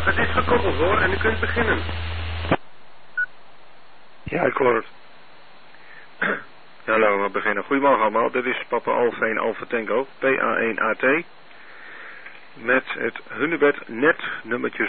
Het is gekoppeld hoor en u kunt beginnen. Ja, ik hoor het. Ja, laten we maar beginnen. Goedemorgen allemaal, dit is Papa Alfa 1 Alfa Tango, PA1AT. Met het Hunebed net nummertje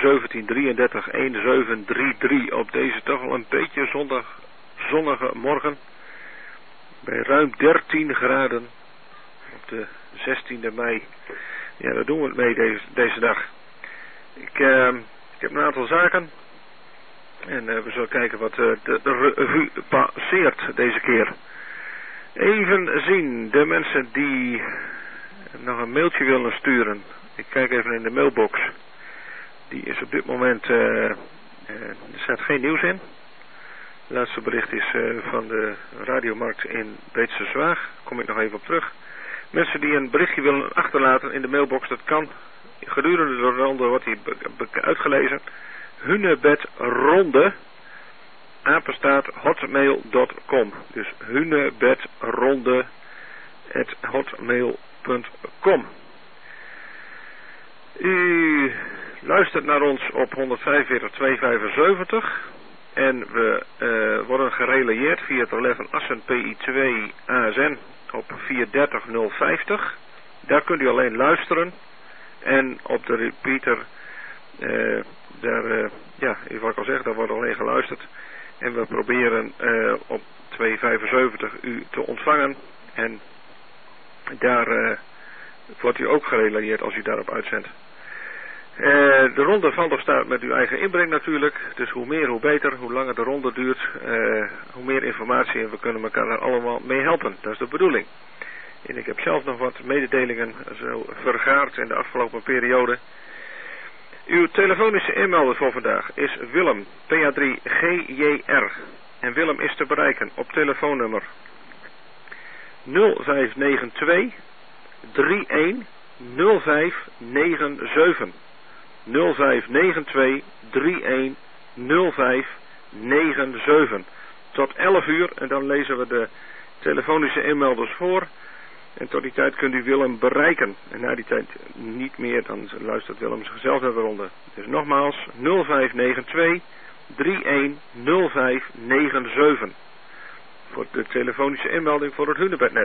1733-1733 op deze toch wel een beetje zonnige morgen. Bij ruim 13 graden op de 16e mei. Ja, daar doen we het mee deze dag. Ik heb een aantal zaken. En we zullen kijken wat de revue passeert deze keer. Even zien, de mensen die nog een mailtje willen sturen. Ik kijk even in de mailbox. Die is op dit moment, er staat geen nieuws in. Het laatste bericht is van de radiomarkt in Beetse Zwaag. Kom ik nog even op terug. Mensen die een berichtje willen achterlaten in de mailbox, dat kan. Gedurende de ronde wordt die uitgelezen. Hunebedronde @hotmail.com. Dus hunebedronde@hotmail.com. U luistert naar ons op 145.275 en we worden gerelayeerd via het relais van Assen PI2 ASN op 430.050. Daar kunt u alleen luisteren en op de repeater wat ik al zeg, daar wordt alleen geluisterd. En we proberen op 275 u te ontvangen. En daar wordt u ook gerelayeerd als u daarop uitzendt. De ronde valt of staat met uw eigen inbreng natuurlijk. Dus hoe meer hoe beter. Hoe langer de ronde duurt, hoe meer informatie. En we kunnen elkaar daar allemaal mee helpen. Dat is de bedoeling. En ik heb zelf nog wat mededelingen zo vergaard in de afgelopen periode. Uw telefonische inmelder voor vandaag is Willem, PA3GJR. En Willem is te bereiken op telefoonnummer 0592 310597. 0592 310597. Tot 11 uur en dan lezen we de telefonische inmelders voor. En tot die tijd kunt u Willem bereiken. En na die tijd niet meer, dan luistert Willem zichzelf naar de ronde. Dus nogmaals 0592 310597. Voor de telefonische inmelding voor het Hunebednet.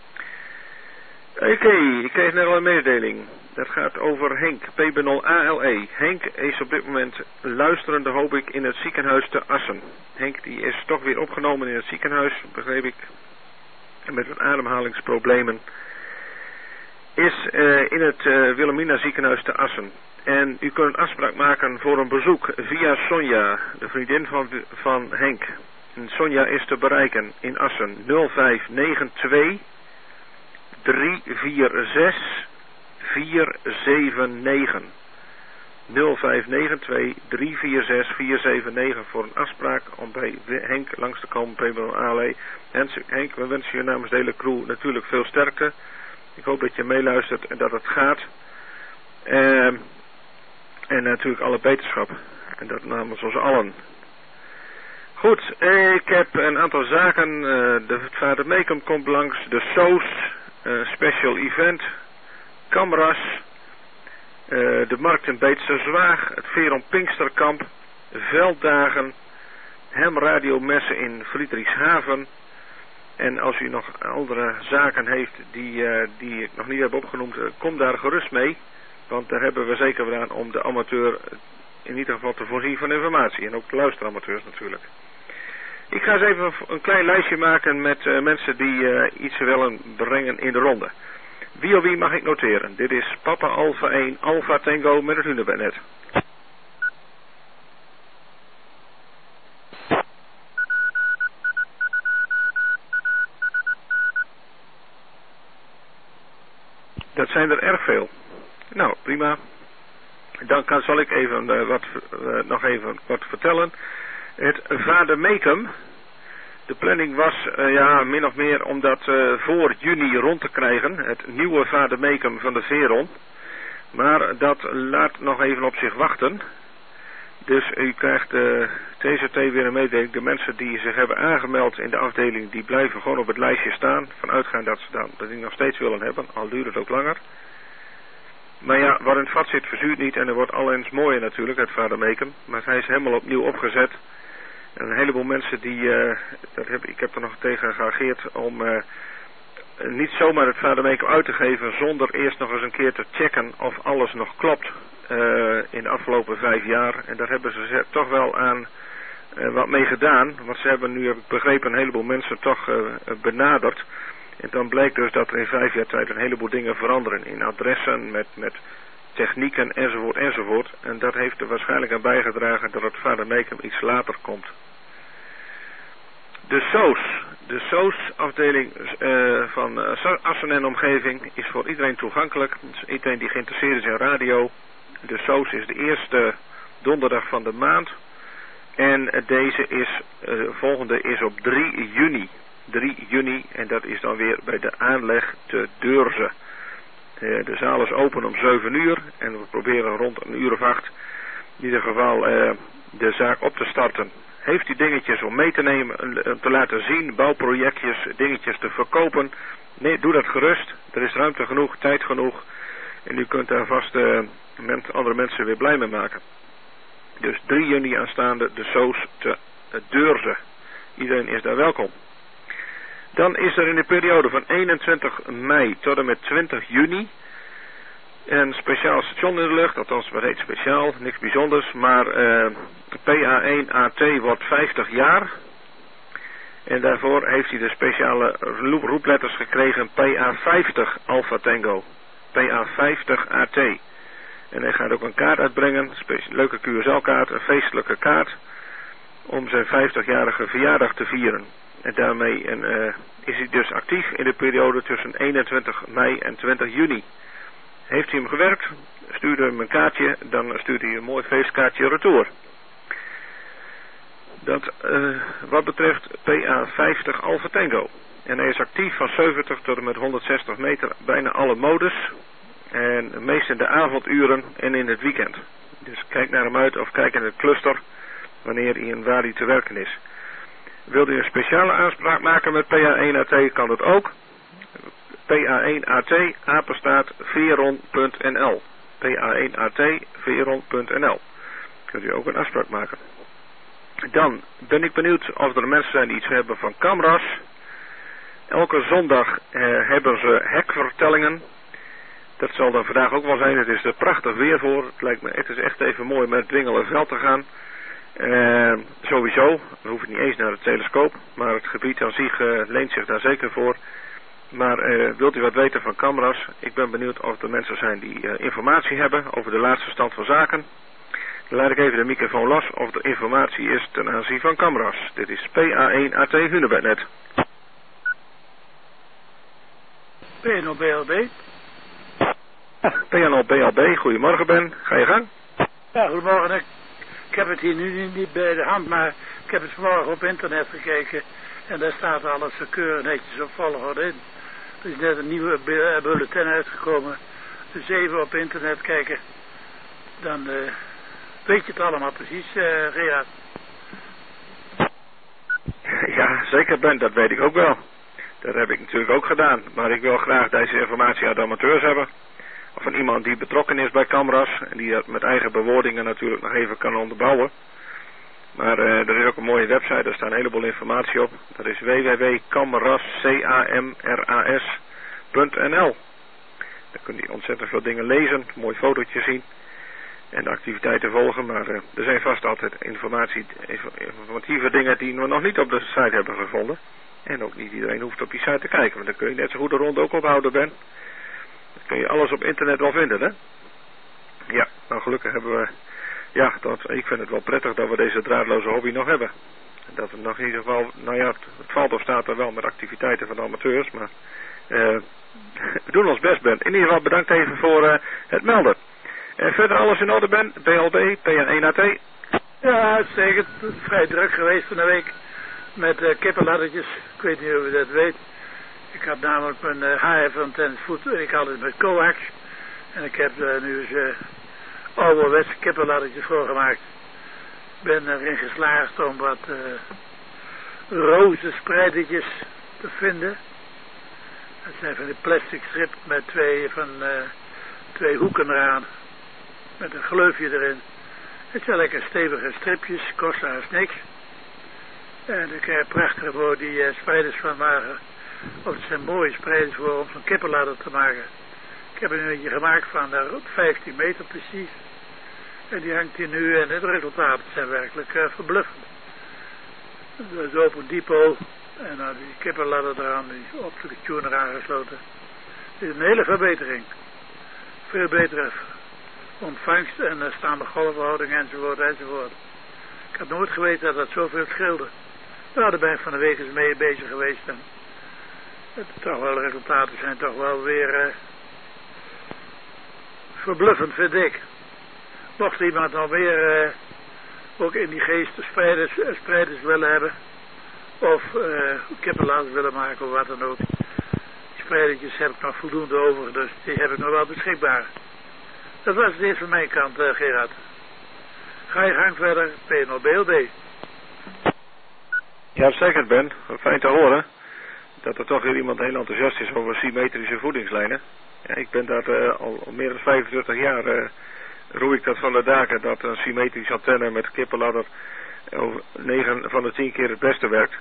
Oké, ik kreeg net al een mededeling. Dat gaat over Henk, PB0ALE. Henk is op dit moment luisterende, hoop ik, in het ziekenhuis te Assen. Henk die is toch weer opgenomen in het ziekenhuis, begreep ik. Met wat ademhalingsproblemen. Is in het Wilhelmina ziekenhuis te Assen. En u kunt een afspraak maken voor een bezoek via Sonja, de vriendin van Henk. En Sonja is te bereiken in Assen 0592 346 479. 0592 346 479 voor een afspraak om bij Henk langs te komen, PB0ALE. Henk, we wensen je namens de hele crew natuurlijk veel sterkte. Ik hoop dat je meeluistert en dat het gaat. En natuurlijk alle beterschap. En dat namens ons allen. Goed, ik heb een aantal zaken. De vader Meekum komt langs. De SOS, special event. Camera's. De markt in Beetse Zwaag. Het Veron Pinksterkamp. Velddagen. Hemradiomessen in Friedrichshaven. En als u nog andere zaken heeft die ik nog niet heb opgenoemd, kom daar gerust mee. Want daar hebben we zeker gedaan om de amateur in ieder geval te voorzien van informatie. En ook de luisteramateurs natuurlijk. Ik ga eens even een klein lijstje maken met mensen die iets willen brengen in de ronde. Wie of wie mag ik noteren? Dit is Papa Alfa 1 Alfa Tango met het Hunebednet. Dat zijn er erg veel. Nou, prima. Dan zal ik even nog even wat vertellen. Het vader Meekum. De planning was min of meer om dat voor juni rond te krijgen. Het nieuwe vader Meekum van de Veron. Maar dat laat nog even op zich wachten. Dus u krijgt TZT weer een mededeling. De mensen die zich hebben aangemeld in de afdeling, die blijven gewoon op het lijstje staan. Vanuitgaan dat ze dat die nog steeds willen hebben, al duurt het ook langer. Maar ja, wat in het vat zit verzuurt niet en er wordt allens mooier natuurlijk, het vademekum. Maar hij is helemaal opnieuw opgezet. En een heleboel mensen die, ik heb er nog tegen geageerd om niet zomaar het vademekum uit te geven zonder eerst nog eens een keer te checken of alles nog klopt in de afgelopen 5 jaar. En daar hebben ze toch wel aan wat mee gedaan. Want ze hebben nu, heb ik begrepen, een heleboel mensen toch benaderd. En dan blijkt dus dat er in 5 jaar tijd een heleboel dingen veranderen. In adressen, met technieken enzovoort enzovoort. En dat heeft er waarschijnlijk aan bijgedragen dat het vademekum iets later komt. De SOS-afdeling van Assen en omgeving is voor iedereen toegankelijk. Dus iedereen die geïnteresseerd is in radio. De SOS is de eerste donderdag van de maand. En deze volgende is op 3 juni. 3 juni en dat is dan weer bij de aanleg te Deurze. De zaal is open om 7 uur en we proberen rond een uur of 8 in ieder geval de zaak op te starten. Heeft u dingetjes om mee te nemen, te laten zien, bouwprojectjes, dingetjes te verkopen? Nee, doe dat gerust. Er is ruimte genoeg, tijd genoeg. En u kunt daar vast andere mensen weer blij mee maken. Dus 3 juni aanstaande de SOS te Deurze. Iedereen is daar welkom. Dan is er in de periode van 21 mei tot en met 20 juni een speciaal station in de lucht, althans wat heet speciaal, niks bijzonders, maar PA1AT wordt 50 jaar. En daarvoor heeft hij de speciale roepletters gekregen PA50 Alpha Tango. PA50AT. En hij gaat ook een kaart uitbrengen, een leuke QSL-kaart, een feestelijke kaart, om zijn 50-jarige verjaardag te vieren. En daarmee is hij dus actief in de periode tussen 21 mei en 20 juni. Heeft hij hem gewerkt, stuurde hem een kaartje, dan stuurt hij een mooi feestkaartje retour. Dat wat betreft PA50 Alpha Tango. En hij is actief van 70 tot en met 160 meter, bijna alle modus. En meest in de avonduren en in het weekend. Dus kijk naar hem uit of kijk in het cluster wanneer hij en waar hij te werken is. Wilt u een speciale aanspraak maken met PA1AT, kan dat ook. PA1AT, apenstaart, veron.nl. PA1AT, veron.nl. Kunt u ook een afspraak maken. Dan ben ik benieuwd of er mensen zijn die iets hebben van Camras. Elke zondag hebben ze hekvertellingen. Dat zal dan vandaag ook wel zijn. Het is er prachtig weer voor. Het lijkt me, het is echt even mooi met het Dwingelenveld te gaan. Sowieso, dan hoef je niet eens naar het telescoop, maar het gebied aan zich leent zich daar zeker voor. Maar wilt u wat weten van Camras? Ik ben benieuwd of er mensen zijn die informatie hebben over de laatste stand van zaken. Dan laat ik even de microfoon los of er informatie is ten aanzien van Camras. Dit is PA1AT Hunebednet. PNO-BLB. PNO-BLB, goedemorgen Ben, ga je gang? Ja, goedemorgen. Ik heb het hier nu niet bij de hand, maar ik heb het vanmorgen op internet gekeken. En daar staat alles keurig netjes op volgorde in. Er is net een nieuwe bulletin uitgekomen. Dus even op internet kijken. Dan weet je het allemaal precies, Gerard. Ja, zeker Ben, dat weet ik ook wel. Dat heb ik natuurlijk ook gedaan. Maar ik wil graag deze informatie uit amateurs hebben. Of van iemand die betrokken is bij Camras. En die dat met eigen bewoordingen natuurlijk nog even kan onderbouwen. Maar er is ook een mooie website, daar staat een heleboel informatie op. Dat is www.camras.nl. Daar kun je ontzettend veel dingen lezen, een mooi fotootje zien. En de activiteiten volgen. Maar er zijn vast altijd informatieve dingen die we nog niet op de site hebben gevonden. En ook niet iedereen hoeft op die site te kijken. Want dan kun je net zo goed de ronde ook ophouden, Ben. Dan kun je alles op internet wel vinden, hè? Ja, nou gelukkig hebben we... Ja, ik vind het wel prettig dat we deze draadloze hobby nog hebben. Dat we nog in ieder geval... Nou ja, het valt of staat er wel met activiteiten van de amateurs. Maar we doen ons best, Ben. In ieder geval bedankt even voor het melden. Verder alles in orde, Ben? BLB, PN1AT? Ja, uitstekend. Vrij druk geweest van de week. Met kippenladdertjes. Ik weet niet of u dat weet. Ik had namelijk mijn HF-antenne voet. Ik had het met coax. En ik heb nu eens ouderwetse kippenladdertjes voor gemaakt. Ik ben erin geslaagd om wat rozenspreidertjes te vinden. Dat zijn van die plastic strip met twee van 2 hoeken eraan. Met een gleufje erin. Het zijn lekker stevige stripjes, kosten haast niks. En ik krijg prachtige voor die spreiders van maken. Of het zijn mooie spreiders voor om zo'n kippenladder te maken. Ik heb er een eentje gemaakt van 15 meter precies. En die hangt hier nu en het resultaat zijn werkelijk verbluffend. Dat is open depot. En dan die kippenladder eraan, die optische tuner aangesloten. Het is een hele verbetering. Veel betere ontvangst en staande golfverhouding enzovoort enzovoort. Ik had nooit geweten dat dat zoveel scheelde. Nou, daar ben ik van de week eens mee bezig geweest. En toch wel, de resultaten zijn toch wel weer verbluffend, vind ik. Mocht iemand nog meer ook in die geest spreiders willen hebben. Of kippenladers willen maken of wat dan ook. Die spreidertjes heb ik nog voldoende over, dus die heb ik nog wel beschikbaar. Dat was het eerst van mijn kant, Gerard. Ga je gang verder, PNO-BLD. Ja, zeker Ben. Fijn te horen dat er toch weer iemand heel enthousiast is over symmetrische voedingslijnen. Ja, ik ben daar al meer dan 25 jaar roei ik dat van de daken, dat een symmetrische antenne met kippenladder 9 van de 10 keer het beste werkt.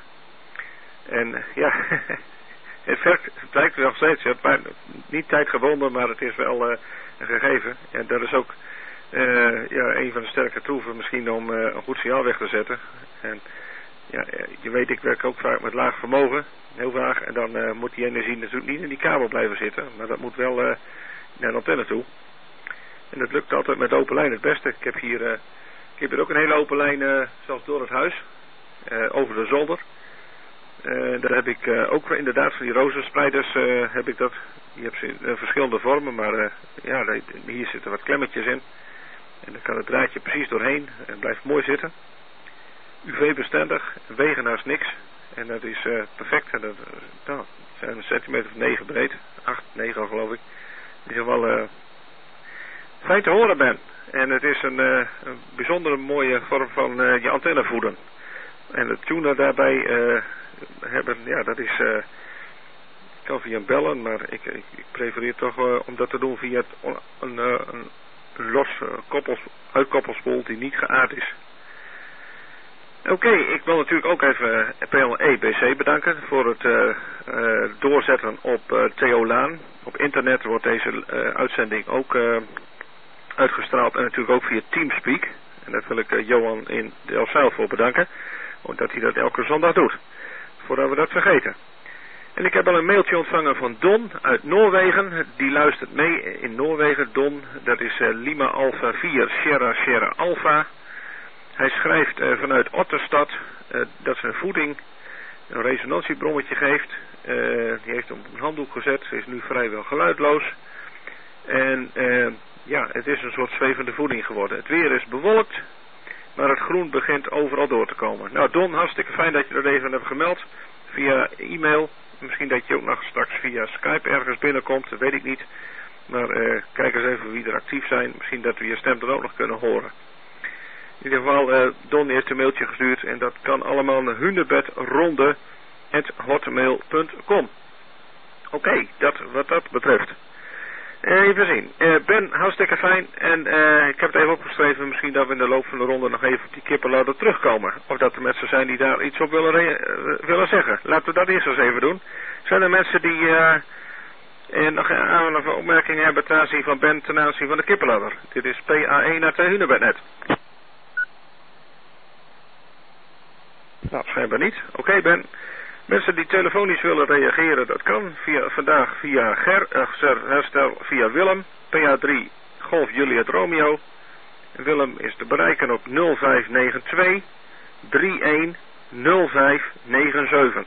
En ja, het blijkt nog steeds. Niet tijdgebonden, maar het is wel een gegeven. En dat is ook een van de sterke troeven misschien om een goed signaal weg te zetten. En ja, je weet, ik werk ook vaak met laag vermogen, heel vaag. En dan moet die energie natuurlijk niet in die kabel blijven zitten, maar dat moet wel naar de antenne toe. En dat lukt altijd met open lijn het beste. Ik heb hier ook een hele open lijn, zelfs door het huis, over de zolder. Daar heb ik ook inderdaad van die rozenspreiders, heb ik dat. Je hebt ze in verschillende vormen, maar hier zitten wat klemmetjes in. En dan kan het draadje precies doorheen en blijft mooi zitten. UV-bestendig, wegen naast niks. En dat is perfect. En dat zijn een centimeter of 9 breed. 8, 9 al geloof ik. In ieder geval fijn te horen, Ben. En het is een bijzondere mooie vorm van je antenne voeden. En de tuner daarbij hebben, ja, dat is kan via een bellen, maar ik prefereer toch om dat te doen via een los uitkoppelspoel die niet geaard is. Oké, ik wil natuurlijk ook even PLEBC bedanken voor het doorzetten op Theo Laan. Op internet wordt deze uitzending ook uitgestraald en natuurlijk ook via Teamspeak. En daar wil ik Johan in Delfzijl voor bedanken, omdat hij dat elke zondag doet, voordat we dat vergeten. En ik heb al een mailtje ontvangen van Don uit Noorwegen. Die luistert mee in Noorwegen. Don, dat is Lima Alpha 4 Sierra Alpha. Hij schrijft vanuit Otterstad dat zijn voeding een resonantiebrommetje geeft. Die heeft hem op een handdoek gezet. Ze is nu vrijwel geluidloos. En het is een soort zwevende voeding geworden. Het weer is bewolkt, maar het groen begint overal door te komen. Nou Don, hartstikke fijn dat je dat even hebt gemeld. Via e-mail. Misschien dat je ook nog straks via Skype ergens binnenkomt, dat weet ik niet. Maar kijk eens even wie er actief zijn. Misschien dat we je stem dan ook nog kunnen horen. In ieder geval, Don heeft een mailtje gestuurd. En dat kan allemaal naar hunebedronde@hotmail.com. Oké, wat dat betreft. Even zien. Ben, hartstikke fijn. En ik heb het even opgeschreven. Misschien dat we in de loop van de ronde nog even op die kippenladder terugkomen. Of dat er mensen zijn die daar iets op willen zeggen. Laten we dat eerst eens even doen. Zijn er mensen die nog een opmerking hebben ten aanzien van Ben ten aanzien van de kippenladder? Dit is PA1 uit de Hunebednet. Nou, schijnbaar niet. Oké, Ben. Mensen die telefonisch willen reageren, dat kan vandaag via via Willem, PA3 Golf Juliet Romeo. Willem is te bereiken op 0592 310597.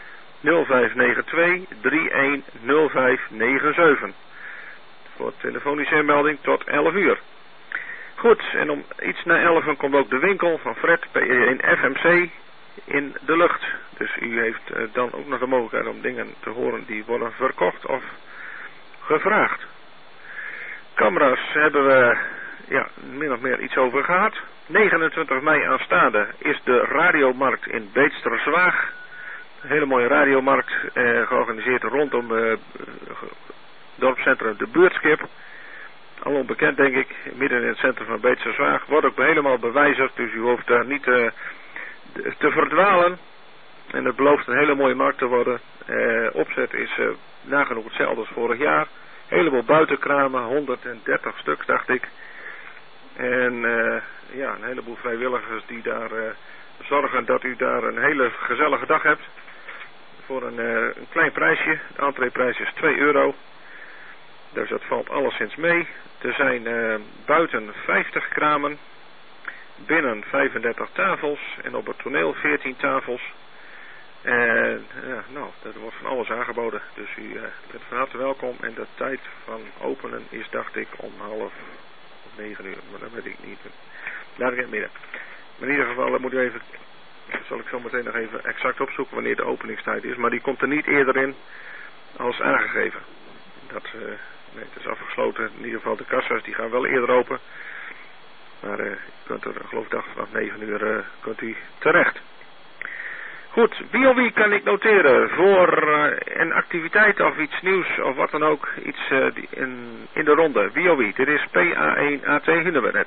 0592 310597. Voor telefonische inmelding tot 11 uur. Goed, en om iets na 11 komt ook de winkel van Fred in FMC in de lucht. Dus u heeft dan ook nog de mogelijkheid om dingen te horen die worden verkocht of gevraagd. Camera's hebben we min of meer iets over gehad. 29 mei aanstaande is de radiomarkt in Beetsterzwaag. Een hele mooie radiomarkt georganiseerd rondom dorpscentrum De Buurtschip. al onbekend denk ik, midden in het centrum van Beetse Zwaag. Wordt ook helemaal bewijzigd, dus u hoeft daar niet te verdwalen. En het belooft een hele mooie markt te worden. Opzet is nagenoeg hetzelfde als vorig jaar. Een heleboel buitenkramen, 130 stuks dacht ik. En ja, een heleboel vrijwilligers die daar zorgen dat u daar een hele gezellige dag hebt. Voor een klein prijsje. De entreeprijs is €2. Dus dat valt alleszins mee. Er zijn buiten 50 kramen. Binnen 35 tafels. En op het toneel 14 tafels. En ja, nou, er wordt van alles aangeboden. Dus u bent van harte welkom. En de tijd van openen is, dacht ik, om 8:30. Maar dat weet ik niet. Laat ik het midden. Maar in ieder geval moet u even... Zal ik zo meteen nog even exact opzoeken wanneer de openingstijd is. Maar die komt er niet eerder in als aangegeven. Nee, het is afgesloten. In ieder geval de kassa's die gaan wel eerder open. Maar u kunt er, geloof ik, vanaf 9:00 kunt u terecht. Goed, wie kan ik noteren voor een activiteit of iets nieuws of wat dan ook. Iets in de ronde. Wie? Dit is PA1AT Hunebed.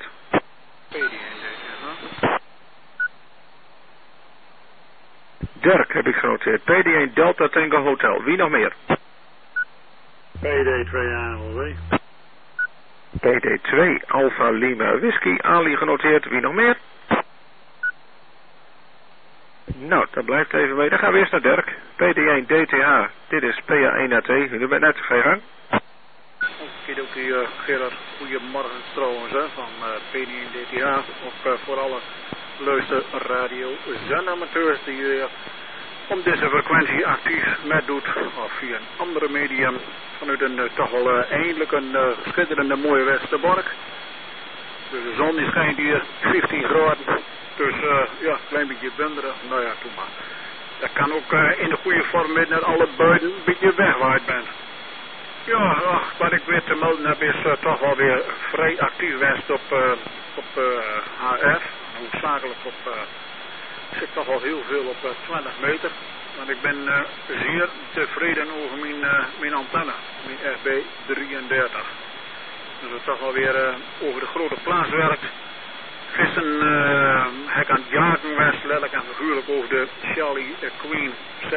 Dirk heb ik genoteerd. PD1 Delta Tango Hotel. Wie nog meer? PD2 ALW. PD2 Alpha Lima Whisky. Ali genoteerd. Wie nog meer? Nou, dat blijft even mee. Dan gaan we eerst naar Dirk. PD1 DTH. Dit is PA1AT. U bent net gegaan. Oké, Gerard. Goedemorgen trouwens van PD1 DTH. Ook voor alle luisterradio zendamateurs die om deze frequentie actief meedoet of via een andere medium vanuit een toch wel eindelijk een schitterende mooie Westerbork. Dus de zon die schijnt hier 15 graden, dus ja, een klein beetje winderig, nou ja, doe maar. Dat kan ook in de goede vorm met net alle buiten een beetje wegwaaid bent. Ja, wat ik weer te melden heb is toch wel weer vrij actief geweest op HF. Hoofdzakelijk ik zit toch wel heel veel op 20 meter. Want ik ben zeer tevreden over mijn antenne, mijn FB33. Dus het toch wel weer over de grote plaats werkt. Gisteren heb ik aan het jagen geweest, letterlijk en figuurlijk over de Charlie Queen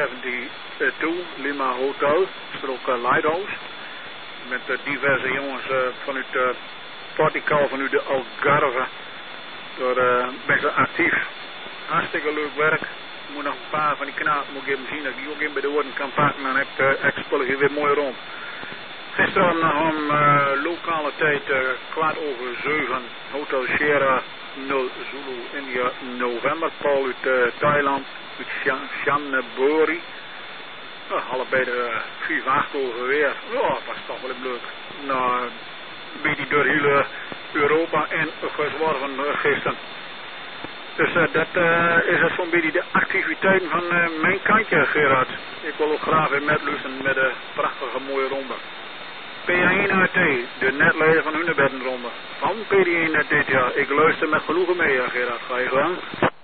72 Lima Hotel, strook Lighthouse. Met diverse jongens vanuit Portugal, vanuit de Algarve. Door ben ik actief. Hartstikke leuk werk. Ik moet nog een paar van die knapen moet ik even zien dat ik die ook in bij de woorden kan pakken. Dan heb ik spullen hier weer mooi rond. Gisteren om lokale tijd 7:15 Hotel Sierra 0 Zulu India November. Paul uit Thailand, uit Chanthaburi. Allebei de 4-8 over weer. Ja, dat was toch wel leuk. Nou, een beetje door heel Europa en gezworven gisteren. Dus dat is het zo'n beetje de activiteiten van mijn kantje, Gerard. Ik wil ook graag weer metluisteren met de prachtige mooie ronde. PA1AT, de netleider van Hunebeddenronde. Van PD1AT, ja. Ik luister met genoegen mee, ja, Gerard. Ga je gang?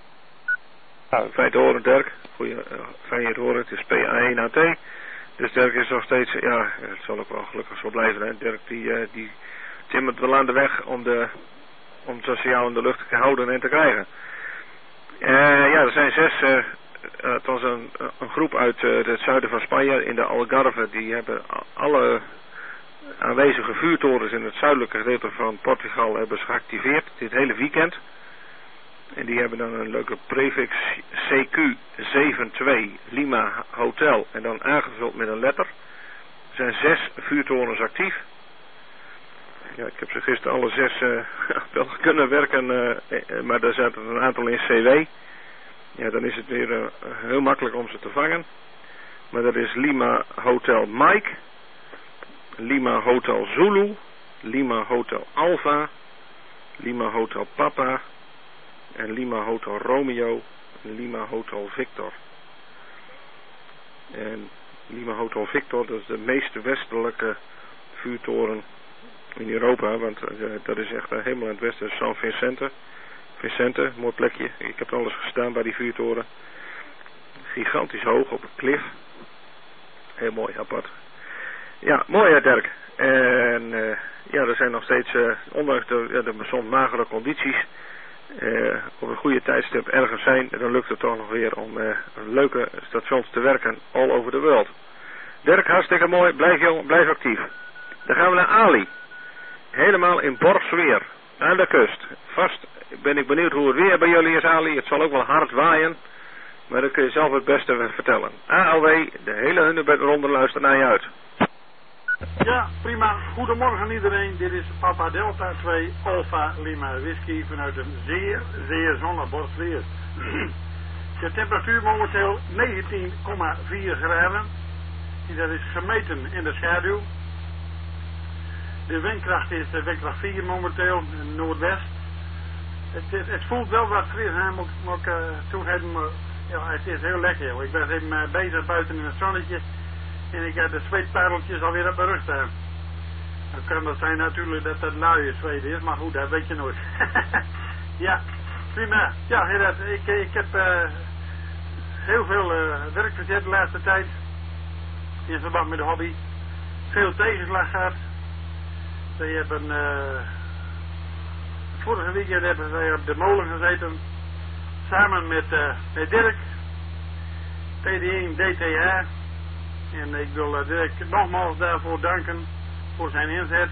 Nou, fijn te horen, Dirk. Fijn je te horen. Het is PA1AT. Dus Dirk is nog steeds, ja, het zal ook wel gelukkig zo blijven. Hè. Dirk die timmert wel aan de weg om het sociaal in de lucht te houden en te krijgen. Ja, er zijn 6, het was een groep uit het zuiden van Spanje in de Algarve. Die hebben alle aanwezige vuurtorens in het zuidelijke gedeelte van Portugal hebben ze geactiveerd dit hele weekend. En die hebben dan een leuke prefix CQ72 Lima Hotel en dan aangevuld met een letter. Er zijn 6 vuurtorens actief. Ja, ik heb ze gisteren alle 6 wel kunnen werken, maar daar zaten een aantal in CW. Ja, dan is het weer heel makkelijk om ze te vangen. Maar dat is Lima Hotel Mike, Lima Hotel Zulu, Lima Hotel Alpha, Lima Hotel Papa en Lima Hotel Romeo en Lima Hotel Victor. En Lima Hotel Victor, dat is de meest westelijke vuurtoren in Europa, want dat is echt helemaal in het westen, San Vicente, mooi plekje. Ik heb alles gestaan bij die vuurtoren. Gigantisch hoog op een klif. Heel mooi, apart. Ja, mooi hè Dirk. En ja, er zijn nog steeds, ondanks de soms magere condities, op een goede tijdstip ergens zijn, dan lukt het toch nog weer om leuke stations te werken all over the world. Dirk, hartstikke mooi. Blijf jong, blijf actief. Dan gaan we naar Ali. Helemaal in Borgsweer, aan de kust. Vast ben ik benieuwd hoe het weer bij jullie is, Ali. Het zal ook wel hard waaien, maar dat kun je zelf het beste vertellen. ALW, de hele Hunebed-ronde luistert naar je uit. Ja, prima. Goedemorgen iedereen. Dit is Papa Delta 2 Alpha Lima Whisky vanuit een zeer, zeer zonnig Borgsweer. De temperatuur momenteel 19,4 graden. Dat is gemeten in de schaduw. De windkracht is windkracht 4 momenteel, noordwest. Het voelt wel wat fris, hè, moet ik toegeven, maar ja, het is heel lekker. Joh. Ik ben even bezig buiten in het zonnetje en ik heb de zweetpareltjes alweer op mijn rug staan. Dan kan het zijn natuurlijk dat het luie zweet is, maar goed, dat weet je nooit. Ja, prima. Ja, ik heb heel veel werk verzet de laatste tijd in verband met de hobby. Veel tegenslag gehad. Ze hebben vorige weekend hebben wij op de molen gezeten samen met Dirk, TD1 DTA, en ik wil Dirk nogmaals daarvoor danken voor zijn inzet.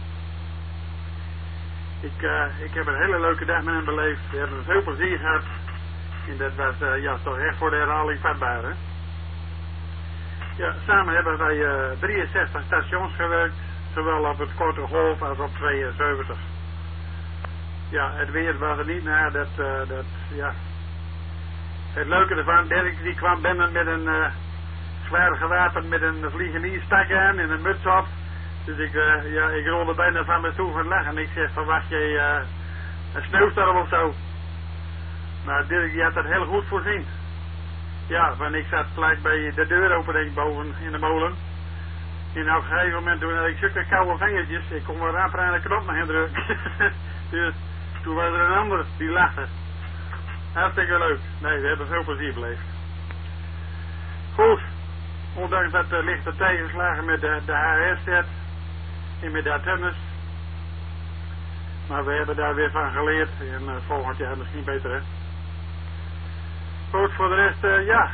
Ik heb een hele leuke dag met hem beleefd. We hebben veel plezier gehad en dat was ja, toch echt voor de herhaling vatbaar, hè? Ja, samen hebben wij 63 stations gewerkt, zowel op het korte golf als op 72. Ja, het weer was er niet naar, ja. Het leuke ervan, Dirk die kwam binnen met een zwaar gewapend met een vliegenierstak aan en een muts op. Dus ik rolde bijna van mijn stoel van lachen. Ik zeg, verwacht je een sneeuwstorm of zo? Maar Dirk die had dat heel goed voorzien. Ja, want ik zat gelijk bij de deuropening boven in de molen. En op een gegeven moment toen had ik zulke koude vingertjes, ik kon wel raar aan de knop nog indrukken. Dus toen was er een ander die lachte. Hartstikke leuk. Nee, we hebben veel plezier beleefd. Goed, ondanks dat er lichte tegenslagen met de HR-set en met de antennes. Maar we hebben daar weer van geleerd en volgend jaar misschien beter, hè. Goed, voor de rest, ja,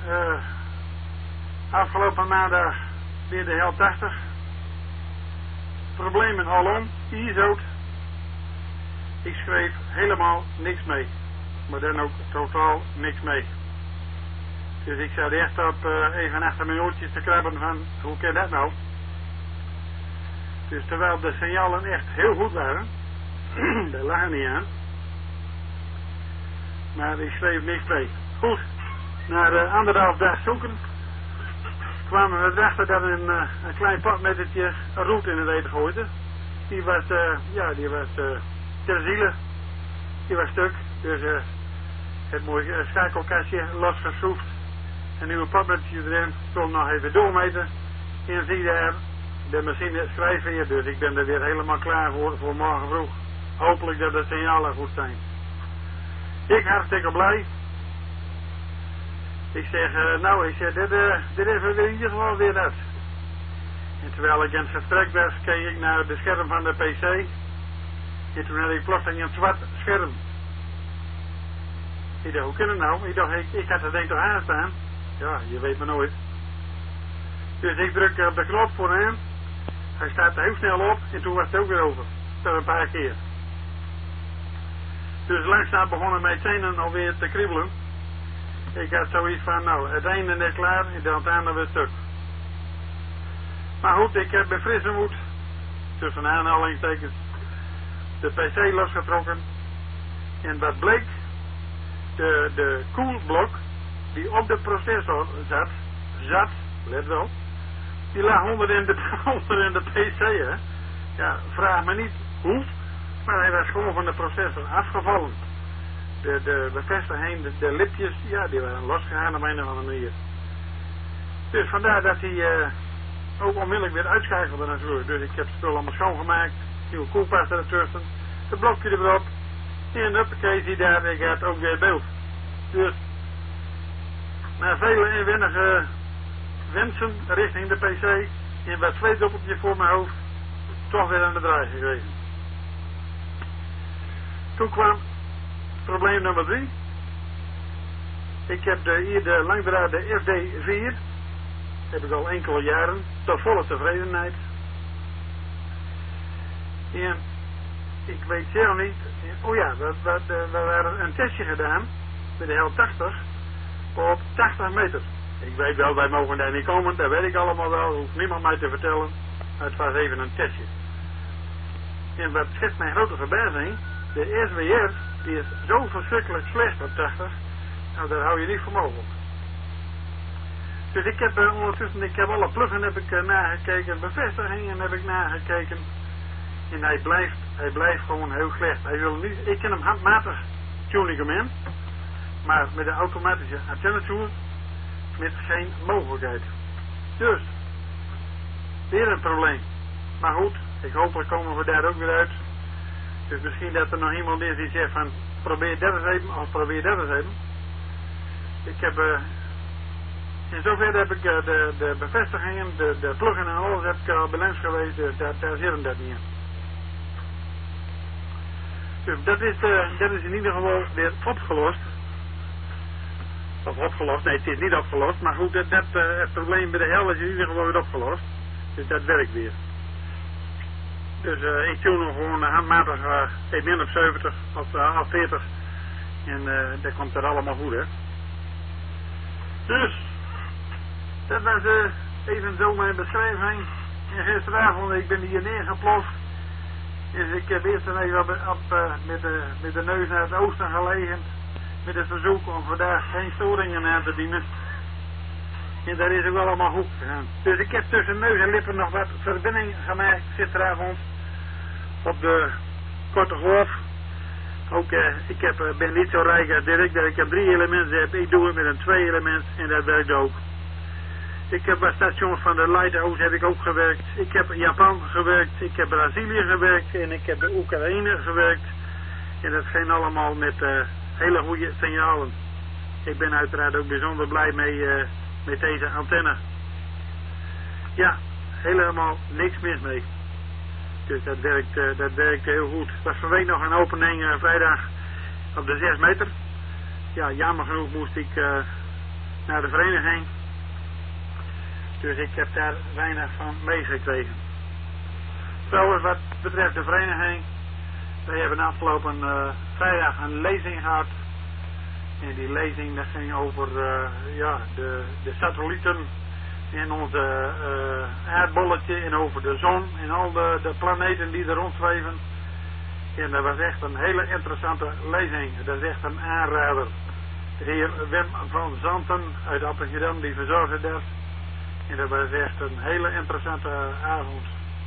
afgelopen maandag weer de hel 80. Problemen alom, ISO. Ik schreef helemaal niks mee, maar dan ook totaal niks mee. Dus ik zat echt op even achter mijn oortjes te krabben van, hoe kan dat nou? Dus terwijl de signalen echt heel goed waren, daar lag niet aan, maar ik schreef niks mee. Goed, na 1,5 dag zoeken kwamen we erachter dat een klein padmettertje een roet in het eten gooide. Die was, ter ziele. Die was stuk. Dus het mooie schakelkastje losgeschroefd. Een nieuwe padmettertje erin. Stond nog even doormeten. En zie daar, de machine schrijft weer. Dus ik ben er weer helemaal klaar voor morgen vroeg. Hopelijk dat de signalen goed zijn. Ik hartstikke blij. Ik zeg, dit is in ieder geval weer dat. En terwijl ik in het gesprek was, keek ik naar de scherm van de PC. En toen had ik plotseling een zwart scherm. Ik dacht, hoe kan het nou? Ik dacht, ik had het ding toch aanstaan? Ja, je weet maar nooit. Dus ik druk op de knop voor hem. Hij staat heel snel op en toen was het ook weer over. Dat een paar keer. Dus langzaam begonnen mijn tenen alweer te kriebelen. Ik had zoiets van, nou, het ene is klaar en dan het andere weer stuk. Maar goed, ik heb bij frisse moed, tussen aanhalingstekens, de PC losgetrokken. En wat bleek, de koelblok die op de processor zat, let wel, die lag onder in de PC, hè. Ja, vraag me niet hoe, maar hij was gewoon van de processor afgevallen. De bevestiging, de lipjes, ja, die waren losgegaan op een of andere manier. Dus vandaar dat hij ook onmiddellijk weer uitschakelde natuurlijk. Dus ik heb het spul allemaal schoongemaakt, nieuwe koelpasta ertussen, het blokje erop, en huppakee, zie daar, ik had ook weer beeld. Dus, na vele inwendige wensen richting de PC, En met 2 druppeltjes voor mijn hoofd toch weer aan de draai gekregen. Toen kwam probleem nummer 3. Ik heb hier de langdraad FD4. Heb ik al enkele jaren. Tot volle tevredenheid. En ik weet zelf niet. Oh ja, we hebben een testje gedaan. Met de heel 80. Op 80 meter. Ik weet wel, wij mogen daar niet komen. Dat weet ik allemaal wel. Hoeft niemand mij te vertellen. Het was even een testje. En wat schetst mijn grote verbazing. De SWR die is zo verschrikkelijk slecht op 80. Nou, daar hou je niet voor mogelijk. Dus ik heb ondertussen, alle pluggen heb ik nagekeken, bevestigingen heb ik nagekeken. En hij blijft gewoon heel slecht. Hij wil niet, ik ken hem handmatig tuningen in, maar met de automatische antenne-toer met geen mogelijkheid. Dus, weer een probleem. Maar goed, ik hoop dat komen we daar ook weer uit. Dus misschien dat er nog iemand is die zegt van probeer dat eens even of probeer dat eens even. Ik heb in zoverre heb ik de bevestigingen, de pluggen en alles heb ik al bij langs geweest, dus daar zit hem dat niet in. Dus dat is in ieder geval weer opgelost. Of opgelost, nee het is niet opgelost, maar goed, het probleem bij de hel is in ieder geval weer opgelost. Dus dat werkt weer. Dus ik tune hem gewoon handmatig min op 70 of 40 en dat komt er allemaal goed, hè. Dus, dat was even zo mijn beschrijving. En gisteravond, ik ben hier neergeploft. Dus ik heb eerst even met de neus naar het oosten gelegen. Met het verzoek om vandaag geen storingen aan te dienen. En dat is ook allemaal goed gegaan. Dus ik heb tussen neus en lippen nog wat verbinding gemaakt gisteravond. Op de korte golf. Ook, ik ben niet zo rijk als Dirk, dat ik heb 3 elementen heb. Ik doe het met een 2 element en dat werkt ook. Ik heb bij stations van de Lighthouse heb ik ook gewerkt. Ik heb Japan gewerkt, ik heb Brazilië gewerkt en ik heb de Oekraïne gewerkt. En dat zijn allemaal met hele goede signalen. Ik ben uiteraard ook bijzonder blij met deze antenne. Ja, helemaal niks mis mee. Dus dat werkt heel goed. Er was vanwege nog een opening vrijdag op de 6 meter. Ja, jammer genoeg moest ik naar de vereniging. Dus ik heb daar weinig van meegekregen. Trouwens, wat betreft de vereniging. Wij hebben afgelopen vrijdag een lezing gehad. En die lezing dat ging over de satellieten. En onze aardbolletje en over de zon en al de planeten die er rondzweven. En dat was echt een hele interessante lezing. Dat is echt een aanrader. De heer Wim van Zanten uit Appingedam die verzorgde dat. En dat was echt een hele interessante avond.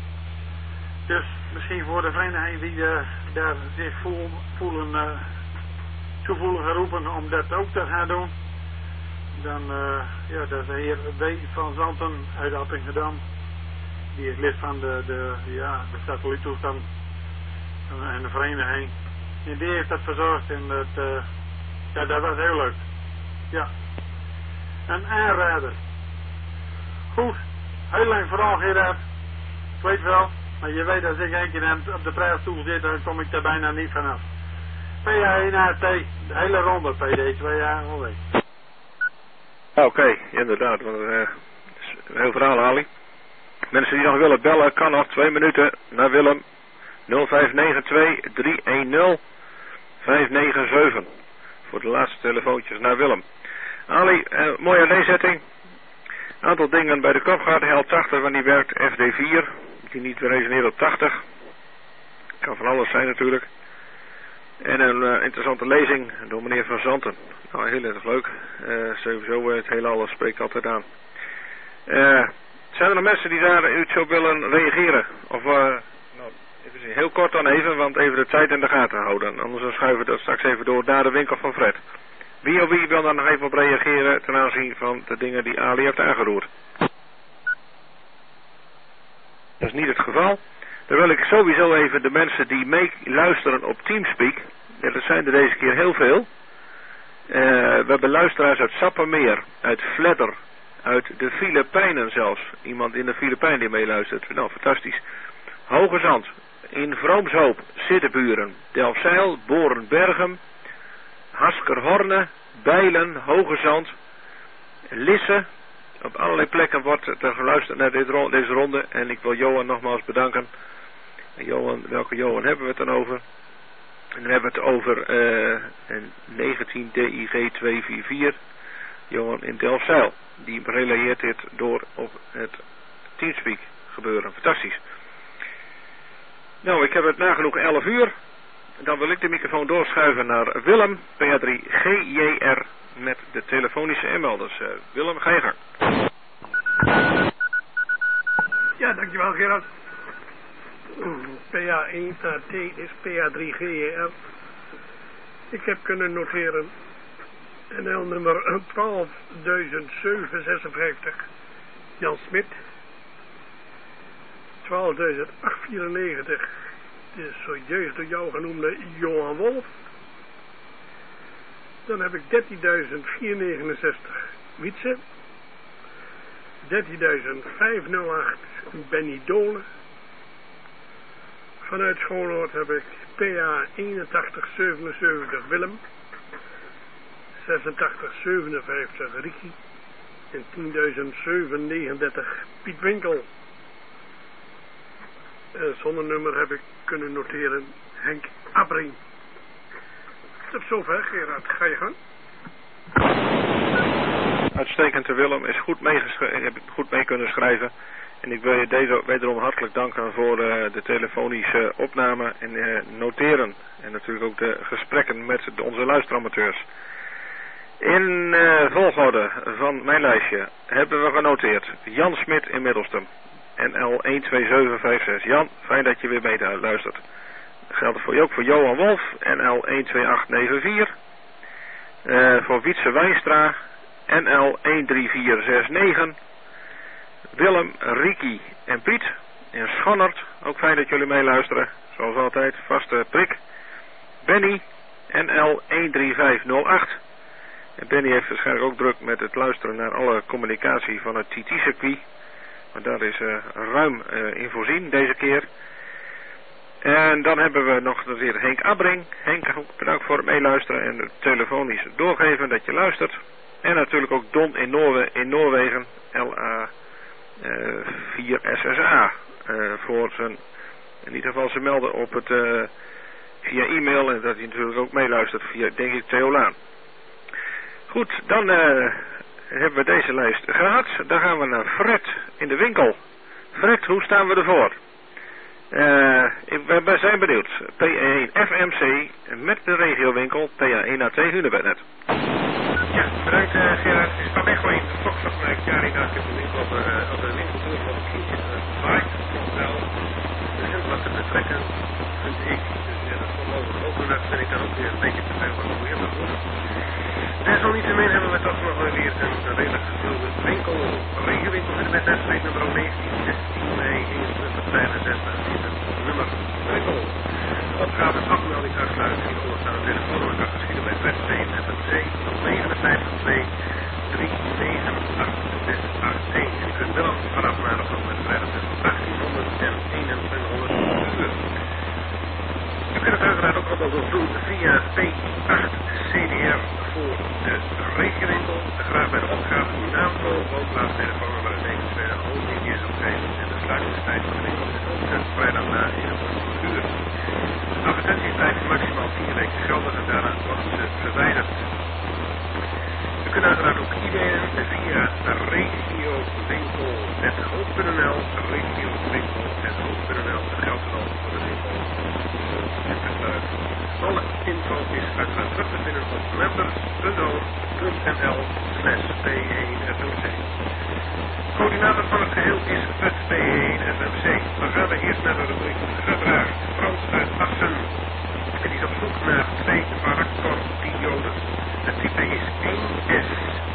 Dus misschien voor de vereniging die daar zich voelen toevoegen geroepen om dat ook te gaan doen. Dan, dat is de heer W. van Zanten uit Appingedam. Die is lid van de satelliettoestand en de vereniging. En die heeft dat verzorgd en dat was heel leuk. Ja. Een aanrader. Goed. Heel lang verhaal Gerard. Ik weet wel. Maar je weet als ik een keer op de prijsstoel zit, dan kom ik daar bijna niet vanaf. PA1AT. De hele ronde PD2A. Oké, inderdaad. Want, een heel verhaal, Ali. Mensen die nog willen bellen, kan nog 2 minuten naar Willem. 0592 310 597. Voor de laatste telefoontjes naar Willem. Ali, mooie uiteenzetting. Aantal dingen bij de kopgaard. Hel 80, want die werkt FD4. Die niet resoneert op 80. Kan van alles zijn natuurlijk. En een interessante lezing door meneer Van Zanten. Nou, heel erg leuk. Sowieso het hele alles spreekt altijd aan. Zijn er nog mensen die daar uit zo willen reageren? Of even heel kort dan even, want even de tijd in de gaten houden. Anders dan schuiven we dat straks even door naar de winkel van Fred. Wie of wie wil daar nog even op reageren ten aanzien van de dingen die Ali heeft aangeroerd? Dat is niet het geval. Dan wil ik sowieso even de mensen die meeluisteren op Teamspeak. Ja, dat zijn er deze keer heel veel. We hebben luisteraars uit Sappemeer, uit Vledder, uit de Filipijnen zelfs. Iemand in de Filipijnen die meeluistert. Nou, fantastisch. Hoge Zand, in Vroomshoop, Siddeburen, Delfzijl, Borenbergem, Haskerhorne, Bijlen, Hoge Zand, Lisse. Op allerlei plekken wordt er geluisterd naar deze ronde. En ik wil Johan nogmaals bedanken. En Johan, welke Johan hebben we het dan over? En dan hebben we het over 19 DIG 244. Johan in Delfzijl. Die relayeert dit door op het Teamspeak gebeuren. Fantastisch. Nou, ik heb het nagenoeg 11 uur. Dan wil ik de microfoon doorschuiven naar Willem, PA3GJR, met de telefonische inmelders. Willem, ga je gang. Ja, dankjewel Gerard. PA1AT is PA3GJR. Ik heb kunnen noteren NL nummer 12.756 Jan Smit, 12.894 de zojuist door jou genoemde Johan Wolf. Dan heb ik 13.469 Wietse, 13.508 Benny Dolen. Vanuit Schoonhoord heb ik PA 8177 Willem, 8657 Ricky en 10.739 Piet Winkel. Zonder nummer heb ik kunnen noteren Henk Abbring. Tot zover, Gerard. Ga je gang. Uitstekend, Willem. Is goed heb ik goed mee kunnen schrijven. En ik wil je wederom hartelijk danken voor de telefonische opname en noteren. En natuurlijk ook de gesprekken met onze luisteramateurs. In volgorde van mijn lijstje hebben we genoteerd Jan Smit in Middelstum. NL 12756. Jan, fijn dat je weer mee luistert. Dat geldt voor je ook voor Johan Wolf, NL 12894. Voor Wietse Wijnstra, NL 13469. Willem, Ricky en Piet in Schonnert. Ook fijn dat jullie meeluisteren. Zoals altijd, vaste prik. Benny, NL 13508. En Benny heeft waarschijnlijk ook druk met het luisteren naar alle communicatie van het TT-circuit. Maar daar is ruim in voorzien deze keer. En dan hebben we nog weer Henk Abbring. Henk, bedankt voor het meeluisteren en het telefonisch doorgeven dat je luistert. En natuurlijk ook Don in Noorwegen, LA 4SSA. Voor zijn, in ieder geval ze melden op het via e-mail en dat hij natuurlijk ook meeluistert via, denk ik, Theolaan. Goed, dan hebben we deze lijst gehad. Dan gaan we naar Fred in de winkel. Fred, hoe staan we ervoor? We zijn benieuwd. PA1 FMC met de regiowinkel PA1AT Hunebednet. Ja, bedankt Gerard. Het is van echt wel in de vlog van mij. Jari, daar heb de winkel op de winkeltoer van het kindje White Hotel. Dus heel wat te betrekken, vind ik. Dus ja, dat komt over de overnacht ben ik dan ook weer een beetje te veel van hoe je dat doet. Desalniettemin hebben we toch nog weer een redelijk gevulde winkel. Regiowinkel Hunebednet, streep nummer 19, 16 mei 2165. Is het nummer winkel. Opgave afmelding uitsluiting. Onderstaande telefoonnummer kan geschieden bij Fred FMC 059 398 Je kunt wel vanaf maandag met vrijdag tussen 1800 en 2100 uur. Je kunt het uiteraard ook allemaal doen via P8CDR voor de regiowinkel. Graag bij de opgave uw naam, woonplaats, telefoonnummer en eventuele hoofdlinies opgeven. En de sluitingstijd van de winkel is ook vrijdag na 21 uur. Advertenties blijven maximaal 4 weken geldig en daarna worden ze verwijderd. U kunt uiteraard ook e-mailen via regiowinkel@hoofd.nl, regiowinkel@hoofd.nl. Dat geldt dan voor de winkel. Alle info is uiteraard terug te vinden op members.nl/P1FMC. Coördinator van het geheel is het P1FMC. Dan gaan we eerst naar de rubriek gevraagd. Frans uit Assen. En die is op zoek naar 2 varacordioden. Het type is 1S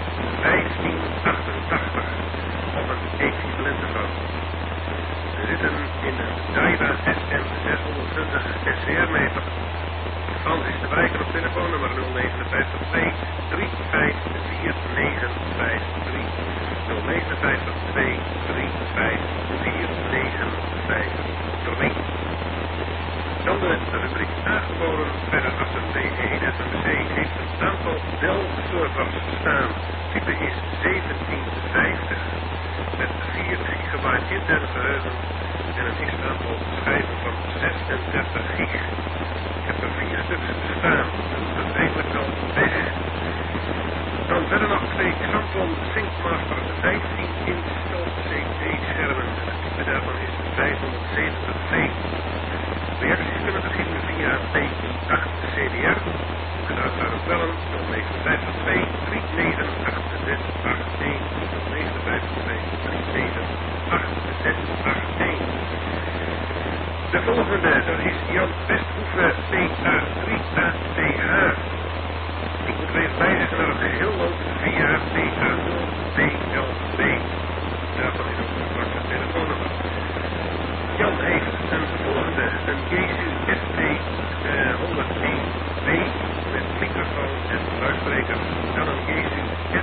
1588 of een equivalente van. We zitten in een Daiwa SM 620 SCR meter. Frans is te bereiken op telefoonnummer 059 2 354953. 059 2 3 5 4 9 5 3. Dan de rubriek aangeboden. Verder achter P1FMC heeft een aantal Dell-servers staan. Type is 1750 met 4 gigabyte interne geheugen en een extra aantal schijven van 36 gig. Ik heb er 4 stuks staan. Dat is eigenlijk wel weg. Dan verder nog 2 Samsung ThinkMaster 15-inch LCD-schermen. Het type daarvan is 570V. Reacties kunnen verschillen via PI8 CDR. En uiteraard ook bellen 0952 398681 0952 398681. De volgende, dat is Jan Westhoeven PA3ATH. Ik moet er even bijzeggen dat het geheel loopt via PA0PLB. Daarvan is ook een aparte telefoonnummer. Jan heeft een volgende, een Jesu FT101B met microfoon en luidspreker. Dan een Jesu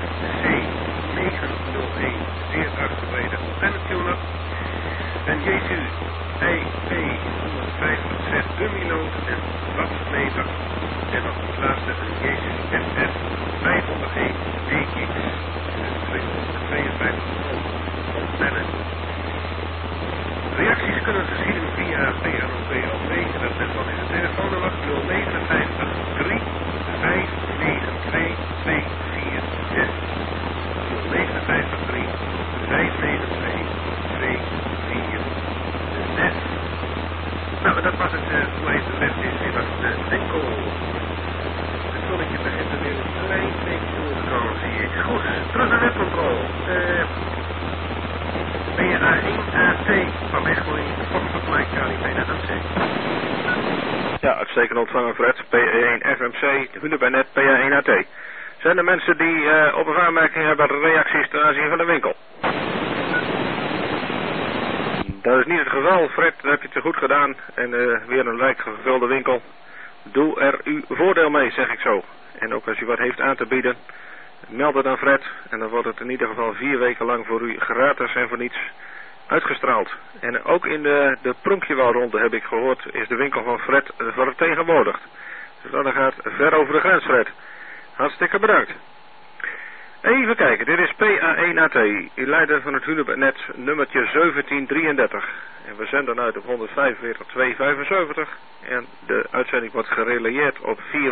FC901, zeer uitgebreide antenne-tuner. Een Jesu IP150Z dummy-load en wattmeter. En als laatste een Jesu FF 501 DX. Dus 252 antenne. Reacties kunnen geschieden via PANOPLB en dat daarvan is het telefoonnummer 059 3 592 246. 059 3 592 246. Nou, dat was het voor mij de les is. Dit was de winkel. Het zonnetje begint er weer een klein beetje door te komen, zie ik. Goed, terug naar webcontrol. PA1AT van Mechelen, Foxtrot Charlie PNFMC. Ja, uitstekend ontvangen Fred, PA1FMC, Hunebijnet, PA1AT. Zijn er mensen die op een aanmerking hebben reacties ten aanzien van de winkel? Dat is niet het geval, Fred, dan heb je het te goed gedaan. En weer een rijk gevulde winkel. Doe er uw voordeel mee, zeg ik zo. En ook als u wat heeft aan te bieden, meld het aan Fred. En dan wordt het in ieder geval 4 weken lang voor u gratis en voor niets uitgestraald. En ook in de Pronkjewelronde heb ik gehoord, is de winkel van Fred vertegenwoordigd. Dus dat gaat ver over de grens, Fred. Hartstikke bedankt. Even kijken, dit is PA1AT, uw leider van het Hunebednet, nummertje 1733. En we zenden uit op 145.275 en de uitzending wordt gerelayeerd op 430.050.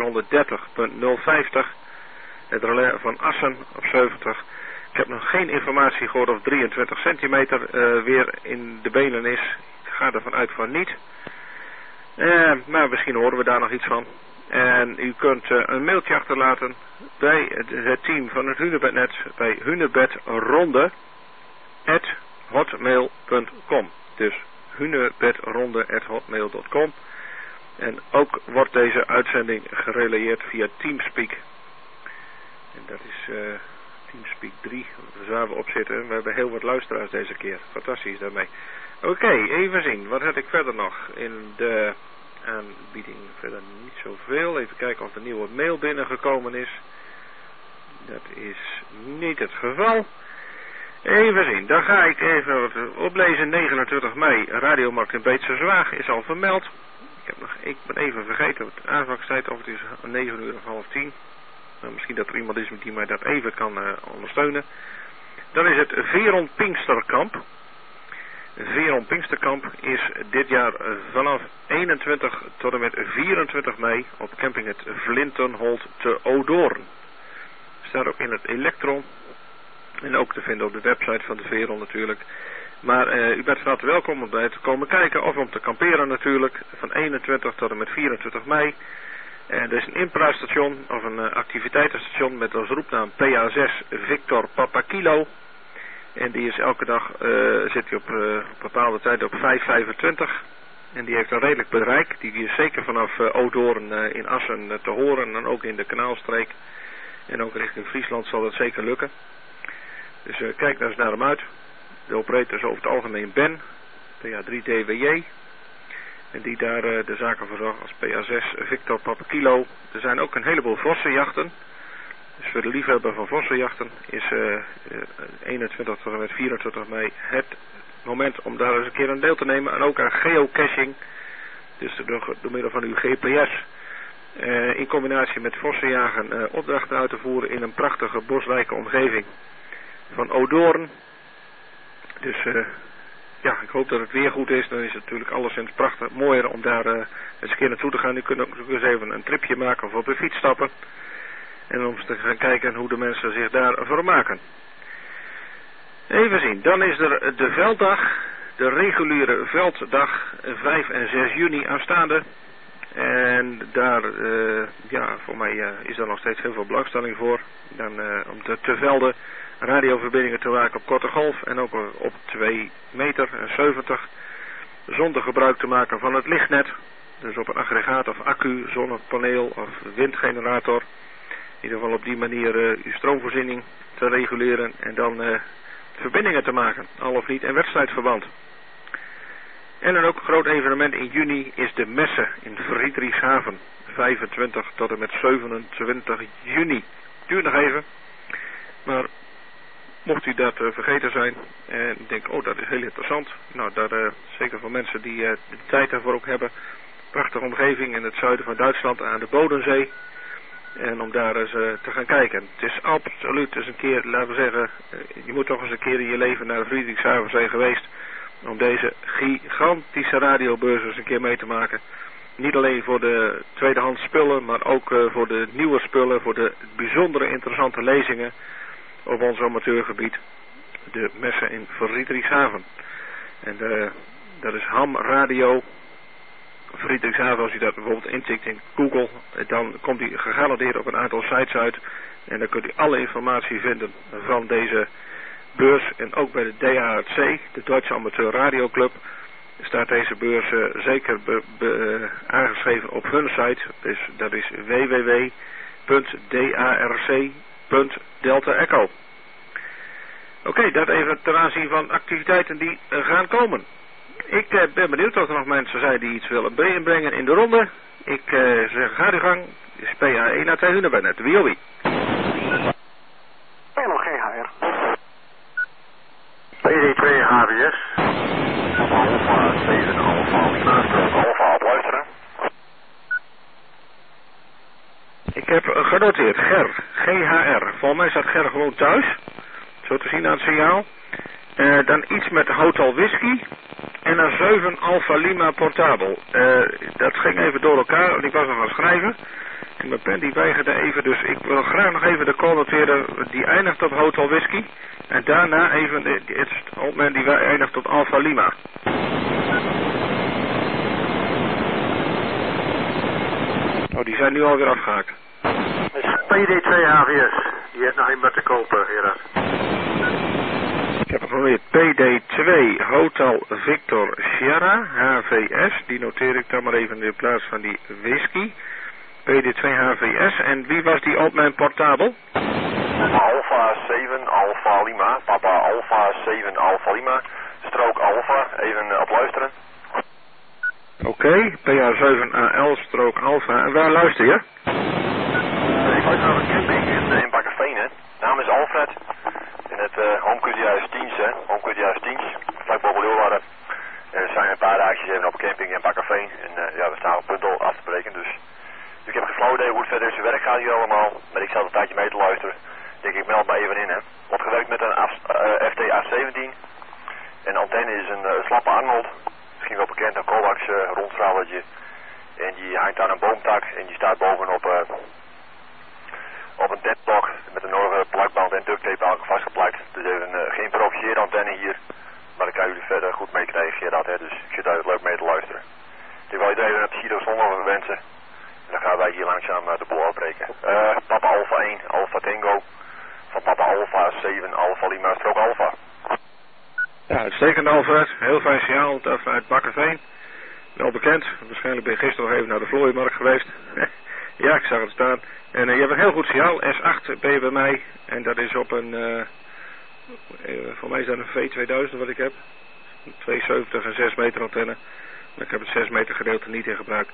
Het relais van Assen op 70. Ik heb nog geen informatie gehoord of 23 centimeter weer in de benen is. Ik ga ervan uit van niet. Maar misschien horen we daar nog iets van. En u kunt een mailtje achterlaten bij het team van het Hunebednet bij hunebedronde@hotmail.com. Dus hunebedronde@hotmail.com. En ook wordt deze uitzending gerelayeerd via Teamspeak. En dat is Teamspeak 3, waar we op zitten. We hebben heel wat luisteraars deze keer. Fantastisch daarmee. Oké, even zien. Wat had ik verder nog in de aanbieding? Verder niet zoveel. Even kijken of er nieuwe mail binnengekomen is. Dat is niet het geval. Even zien. Dan ga ik even wat oplezen. 29 mei. Radiomarkt in Beetse Zwaag is al vermeld. Ik ben even vergeten de aanvangstijd, of het is 9 uur of half 10. Nou, misschien dat er iemand is die mij dat even kan ondersteunen. Dan is het Veron Pinksterkamp. Veron Pinksterkamp is dit jaar vanaf 21 tot en met 24 mei op camping het Vlintenholt te Odoorn. Staat ook in het Elektron. En ook te vinden op de website van de Veron natuurlijk. Maar u bent van harte welkom om bij te komen kijken of om te kamperen natuurlijk. Van 21 tot en met 24 mei. Er is een inpraatstation of een activiteitenstation met als roepnaam PA6 Victor Papa Kilo. En die is elke dag, zit hij op bepaalde tijd op 5:25. En die heeft een redelijk bereik. Die is zeker vanaf Odoorn in Assen te horen en ook in de Kanaalstreek. En ook richting Friesland zal dat zeker lukken. Dus kijk daar eens naar hem uit. De operator is over het algemeen Ben, PA3DWJ. En die daar de zaken verzorgt als PA6 Victor Papa Kilo. Er zijn ook een heleboel vossenjachten. Dus voor de liefhebber van vossenjachten is 21 tot en met 24 mei het moment om daar eens een keer aan deel te nemen. En ook aan geocaching, dus door middel van uw GPS, in combinatie met vossenjagen opdrachten uit te voeren in een prachtige bosrijke omgeving van Odoorn. Dus ja, ik hoop dat het weer goed is. Dan is het natuurlijk alleszins prachtig mooier om daar eens een keer naartoe te gaan. U kunt ook eens even een tripje maken of op de fiets stappen. En om te gaan kijken hoe de mensen zich daar vermaken. Even zien, dan is er de velddag. De reguliere velddag 5 en 6 juni aanstaande. En daar, ja, voor mij is daar nog steeds heel veel belangstelling voor. Dan om te velden radioverbindingen te maken op korte golf en ook op 2 meter en 70. Zonder gebruik te maken van het lichtnet. Dus op een aggregaat of accu, zonnepaneel of windgenerator. In ieder geval op die manier uw stroomvoorziening te reguleren en dan verbindingen te maken, al of niet in wedstrijdverband. En dan ook een groot evenement in juni is de Messe in Friedrichshaven, 25 tot en met 27 juni. Duurt nog even, maar mocht u dat vergeten zijn en denken, oh dat is heel interessant, nou daar zeker voor mensen die de tijd daarvoor ook hebben, prachtige omgeving in het zuiden van Duitsland aan de Bodensee. En om daar eens te gaan kijken. Het is absoluut eens een keer, laten we zeggen, je moet toch eens een keer in je leven naar Friedrichshaven zijn geweest. Om deze gigantische radiobeurs eens een keer mee te maken. Niet alleen voor de tweedehands spullen, maar ook voor de nieuwe spullen, voor de bijzondere interessante lezingen op ons amateurgebied. De Messe in Friedrichshaven. En dat is Ham Radio Friedrichshaven. Als u dat bijvoorbeeld intikt in Google, dan komt u gegarandeerd op een aantal sites uit. En dan kunt u alle informatie vinden van deze beurs. En ook bij de DARC, de Duitse Amateur Radio Club, staat deze beurs zeker aangeschreven op hun site. Dus dat is www.darc.Delta Echo. Oké, dat even ten aanzien van activiteiten die gaan komen. Ik ben benieuwd of er nog mensen zijn die iets willen inbrengen in de ronde. Ik zeg, ga de gang. Dit is PA1 uit Hunebed, wie of wie? Hallo GHR. PD2 HWS. Alpha 7 Alpha Lima, Alpha opluisteren. Ik heb genoteerd, Ger, GHR. Volgens mij staat Ger gewoon thuis. Zo te zien aan het signaal. Dan iets met Hotel Whisky. En een 7 Alpha Lima portabel. Dat ging even door elkaar, want ik was nog aan het schrijven. En mijn pen die weigerde even, dus ik wil graag nog even de call noteren die eindigt op Hotel Whisky. En daarna even het opmerking die eindigt op Alpha Lima. Oh, die zijn nu alweer afgehaakt. Dat is PD2 HWS. Die heeft nog iemand te kopen, Gerard. Ik heb geprobeerd PD2 Hotel Victor Sierra HVS. Die noteer ik dan maar even in plaats van die whisky. PD2 HVS. En wie was die op mijn portabel? Alpha 7 Alpha Lima. Papa Alpha 7 Alpha Lima. Strook Alpha. Even opluisteren. Oké, PA7AL strook Alpha. En waar luister je? Ik luister naar een camping in Bakkeveen, hè. Naam is Alfred. In het Homekuthuis Dienst, hè. Homekuthuis Dienst. Vlak boven Leeuwarden. En er zijn een paar dagjes even op een camping in Bakkeveen. En ja, we staan op punt af te breken, dus ik heb geen flauw idee hoe het verder in zijn werk gaat hier allemaal. Maar ik zat een tijdje mee te luisteren. Ik meld me even in, hè. Wordt gewerkt met een FT-A17. En de antenne is een slappe Arnold. Misschien wel bekend, een coax rondstraaltje. En die hangt aan een boomtak en die staat bovenop op een tentblok met een enorme plakband en duct tape vastgeplakt. Dus even geen geïmproviseerde antenne hier. Maar dan kan jullie verder goed meekrijgen, Gerard, hè. Dus ik zit daar leuk mee te luisteren. Ik wil iedereen een plezierige zondag wensen. En dan gaan wij hier langzaam de boel afbreken. Papa Alpha 1, Alpha Tango. Van Papa Alpha 7, Alpha Lima, strook Alpha. Ja, uitstekend Alfred. Heel fijn signaal uit Bakkeveen. Wel bekend. Waarschijnlijk ben je gisteren nog even naar de Vlooimarkt geweest. Ja, ik zag het staan. En je hebt een heel goed signaal. S8 ben je bij mij. En dat is op een... voor mij is dat een V2000 wat ik heb. 270 en 6 meter antenne. Maar ik heb het 6 meter gedeelte niet in gebruik.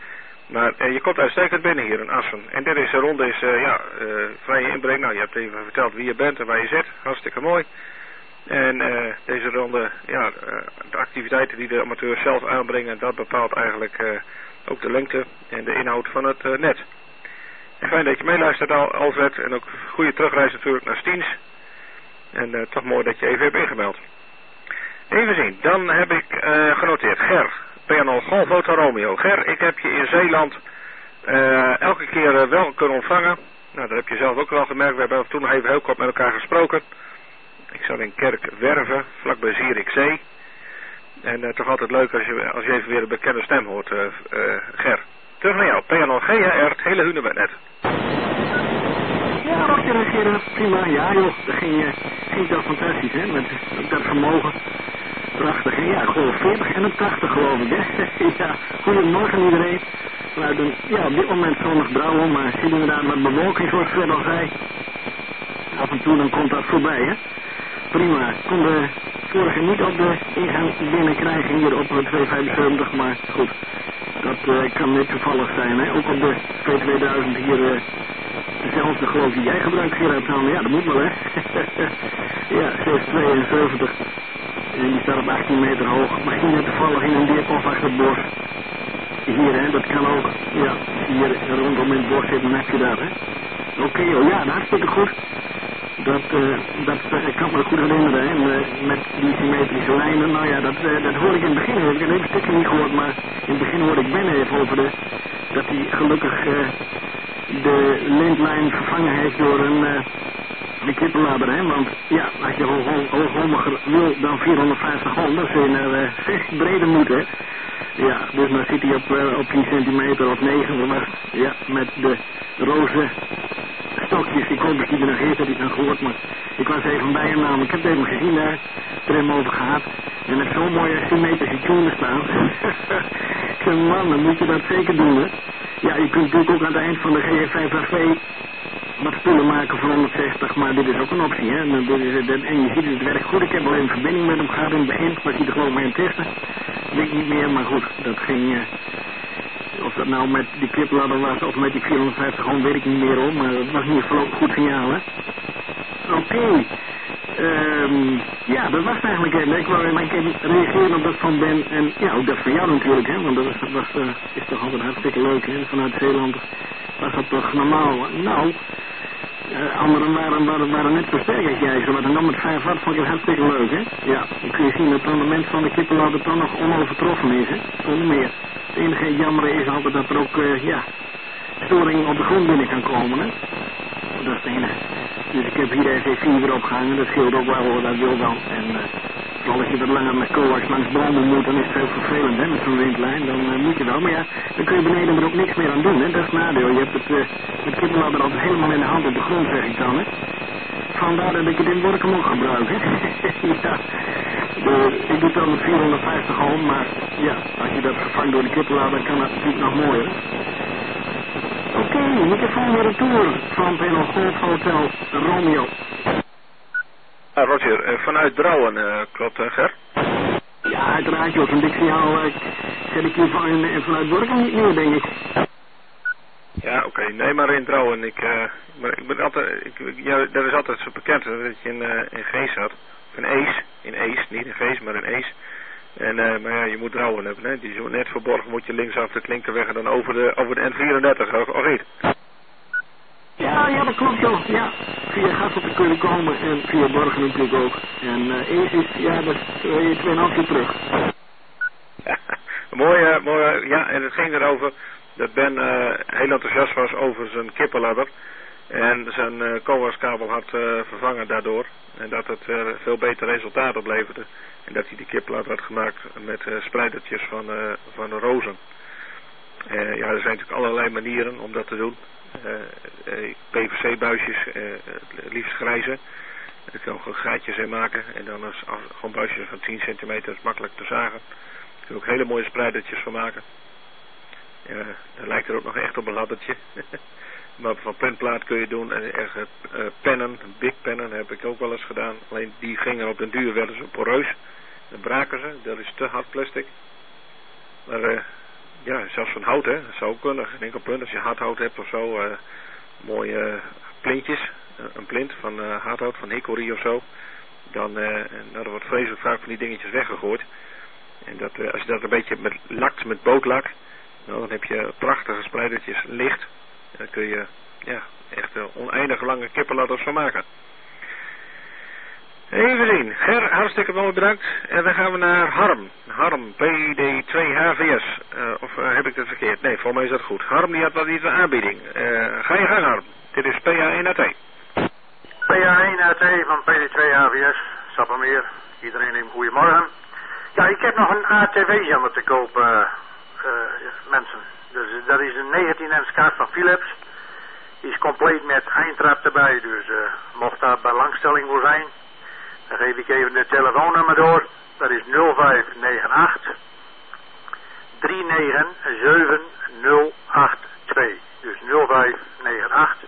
Maar je komt uitstekend binnen hier in Assen. En deze ronde is vrije inbreng. Nou, je hebt even verteld wie je bent en waar je zit. Hartstikke mooi. En deze ronde, de activiteiten die de amateurs zelf aanbrengen, dat bepaalt eigenlijk ook de lengte en de inhoud van het net. En fijn dat je meeluistert, Alfred. En ook goede terugreis natuurlijk naar Stiens. En toch mooi dat je even hebt ingemeld. Even zien, dan heb ik genoteerd. Ger, PNL Golf Hotel Romeo. Ger, ik heb je in Zeeland elke keer wel kunnen ontvangen. Nou, dat heb je zelf ook wel gemerkt. We hebben toen nog even heel kort met elkaar gesproken. Ik zat in Kerkwerven, vlakbij Zierikzee. En toch altijd leuk als je even weer een bekende stem hoort, Ger. Terug naar jou, PNL GHR, het hele Hunebednet. Ja, Roger, prima. Ja joh, dat ging toch fantastisch, hè, met dat vermogen. Prachtig, hè? Ja, ik geloof 40 en een 80 geloof ik, hè. Ja, goedemorgen iedereen. Vanuit een, op dit moment zonnig Brouwen, maar zie inderdaad met bewolking zoals Fred al zei. Af en toe dan komt dat voorbij, hè. Prima, ik kon de vorige niet op de ingang binnenkrijgen hier op het 275, maar goed. Dat kan niet toevallig zijn, hè. Ook op de V2000 hier dezelfde geloof die jij gebruikt, Gerard. Nou, ja, dat moet wel, hè. Ja, 672. En die staat op 18 meter hoog. Misschien net toevallig in een deerpof achter het bos. Hier, hè, dat kan ook. Ja, hier rondom in het bos zitten, dan heb je dat, hè. Oké, joh, ja, hartstikke goed. Dat ik kan me goed herinneren, hè, met die symmetrische lijnen. Nou ja, dat hoorde ik in het begin. Ik heb een stukje niet gehoord, maar in het begin hoorde ik Ben even over dat hij gelukkig de lindlijn vervangen heeft door een kippenladder, hè. Want ja, als je hoogholmiger wil dan 450 hond, dan zul je naar 6 breder moeten, hè. Ja, dus dan zit hij op 10 centimeter of 9, ja, met de roze stokjes. Ik hoop dat hij er nog is, dat ik nog gehoord, maar ik was even bij hem namelijk. Ik heb het even gezien daar, er hem over gehad. En heb zo'n mooie symmetrische tune staan. Ik zeg, man, dan moet je dat zeker doen, hè. Ja, je kunt natuurlijk ook aan het eind van de GF5HV wat spullen maken voor 160, maar dit is ook een optie, hè. En je ziet het werkt goed. Ik heb alleen een verbinding met hem gehad in het begin, maar hij er geloof ik mee aan het testen. Weet niet meer, maar goed, dat ging... of dat nou met die kipladder was of met die 450 gewoon weet ik niet meer om, maar dat was in ieder geval ook een goed signaal, hè. Oké. Ja, dat was eigenlijk het. Ik wou even reageren op dat van Ben en ja, ook dat van jou natuurlijk, hè, want dat is toch altijd hartstikke leuk, hè. Vanuit Zeeland was dat toch normaal. Nou, anderen waren net zo sterk als jij, zodat en dan met 5 watt vond ik het hartstikke leuk, hè. Ja, dan kun je zien dat het rendement van de kippenladder toch nog onovertroffen is, hè, zonder meer. Het enige jammer is altijd dat er ook, storing op de grond binnen kan komen, hè. Dat is het enige. Dus ik heb hier de SE4 weer opgehangen, dat scheelt ook wel, dat wil dan. En vooral als je wat langer met coax langs bomen moet, dan is het heel vervelend, hè, met zo'n windlijn. Dan moet je wel, maar ja, dan kun je beneden er ook niks meer aan doen, hè. Dat is het nadeel. Je hebt het kippenladder altijd helemaal in de hand op de grond, zeg ik dan, hè. Vandaar dat ik het in Borkum ook gebruik, hè. Ja. Ik doe het dan met 450 ohm, maar ja, als je dat vervangt door de kippenladder, kan dat natuurlijk nog mooier. Oké, microfoon weer retour van PNL Golf Hotel Romeo. Roger, vanuit Drouwen, klopt, Ger? Ja, uiteraard, joh, zo'n dik signaal zet ik hier vanuit Borkum niet meer, denk ik. Ja, oké. Nee, maar in Drouwen, ik ben altijd, dat is altijd zo bekend dat je in Gees zat. In Ees, niet in Gees, maar in Ees. En, maar ja, je moet Drouwen hebben, hè. Die zo net verborgen moet je linksaf de Klinkerweg en dan over de N34, of niet? Ja, dat klopt, joh. Ja, via Gasselt kun je komen en via Borgen natuurlijk ook. En Ees is, ja, dat is 2,5 keer terug. Ja, mooi, ja, en het ging erover dat Ben heel enthousiast was over zijn kippenladder. En zijn coaxkabel had vervangen daardoor. En dat het veel beter resultaat opleverde. En dat hij die kippenladder had gemaakt met spreidertjes van de rozen. Ja, er zijn natuurlijk allerlei manieren om dat te doen. PVC-buisjes, het liefst grijze. Daar kan je ook gaatjes in maken. En dan gewoon buisjes van 10 centimeter, is makkelijk te zagen. Daar kun je ook hele mooie spreidertjes van maken. Dan lijkt er ook nog echt op een laddertje. Maar van penplaat kun je doen. En pennen, big pennen heb ik ook wel eens gedaan. Alleen die gingen op den duur, werden ze poreus. Dan braken ze, dat is te hard plastic. Maar ja, zelfs van hout, hè. Dat zou ook kunnen. Geen enkel punt. Als je hardhout hebt of zo, mooie plintjes. Een plint van hardhout, van hickory of zo. Dan er wordt vreselijk vaak van die dingetjes weggegooid. En dat, als je dat een beetje lakt met bootlak, nou, dan heb je prachtige splijtertjes licht. En dan kun je echt oneindig lange kippenladders van maken. Even zien. Ger, hartstikke mooi bedankt. En dan gaan we naar Harm. Harm, PD2HVS. Of heb ik dat verkeerd? Nee, volgens mij is dat goed. Harm die had wat iets aan aanbieding. Ga je gang, Harm. Dit is PA1AT. PA1AT van PD2HVS. Sappemeer. Iedereen een goeiemorgen. Ja, ik heb nog een ATW-zender te koop, mensen. Dus dat is een 19-inch kaart van Philips. Die is compleet met eindtrap erbij. Dus mocht daar belangstelling voor zijn, dan geef ik even het telefoonnummer door. Dat is 0598 397082. Dus 0598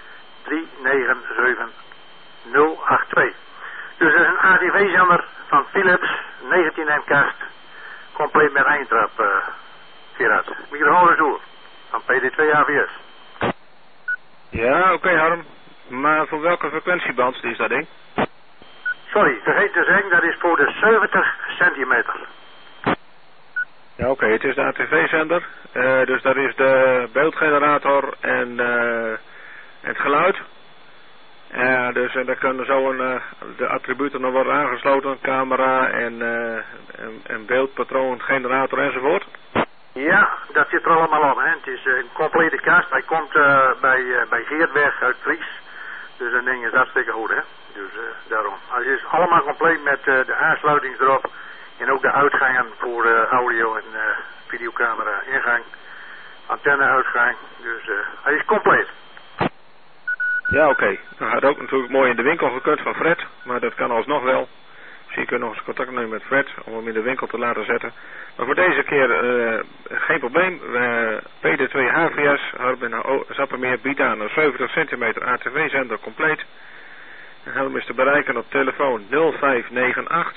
397082. Dus dat is een ATV-zender van Philips, 19 kast, compleet met eindtrap, Gerard. Microfoon is door, van PD2HVS. Ja, oké, Harm. Maar voor welke frequentieband is dat ding? Sorry, vergeet te zeggen, dat is voor de 70 centimeter. Ja, oké, het is de ATV-zender. Dus dat is de beeldgenerator en het geluid. Dus daar kunnen zo de attributen nog worden aangesloten, camera en beeldpatroon, generator enzovoort. Ja, dat zit er allemaal op. Hè. Het is een complete kast. Hij komt bij Geertweg uit Fries. Dus dat ding is hartstikke goed, hè. Dus daarom. Hij is allemaal compleet met de aansluiting erop. En ook de uitgangen voor audio en videocamera ingang. Antenne uitgang. Dus hij is compleet. Ja, oké. Dat had ook natuurlijk mooi in de winkel gekund van Fred. Maar dat kan alsnog wel. Dus je kunt nog eens contact nemen met Fred om hem in de winkel te laten zetten. Maar voor deze keer geen probleem. PD2HVS, Harbin Zappemeer biedt aan een 70 centimeter ATV-zender compleet. En hem is te bereiken op telefoon 0598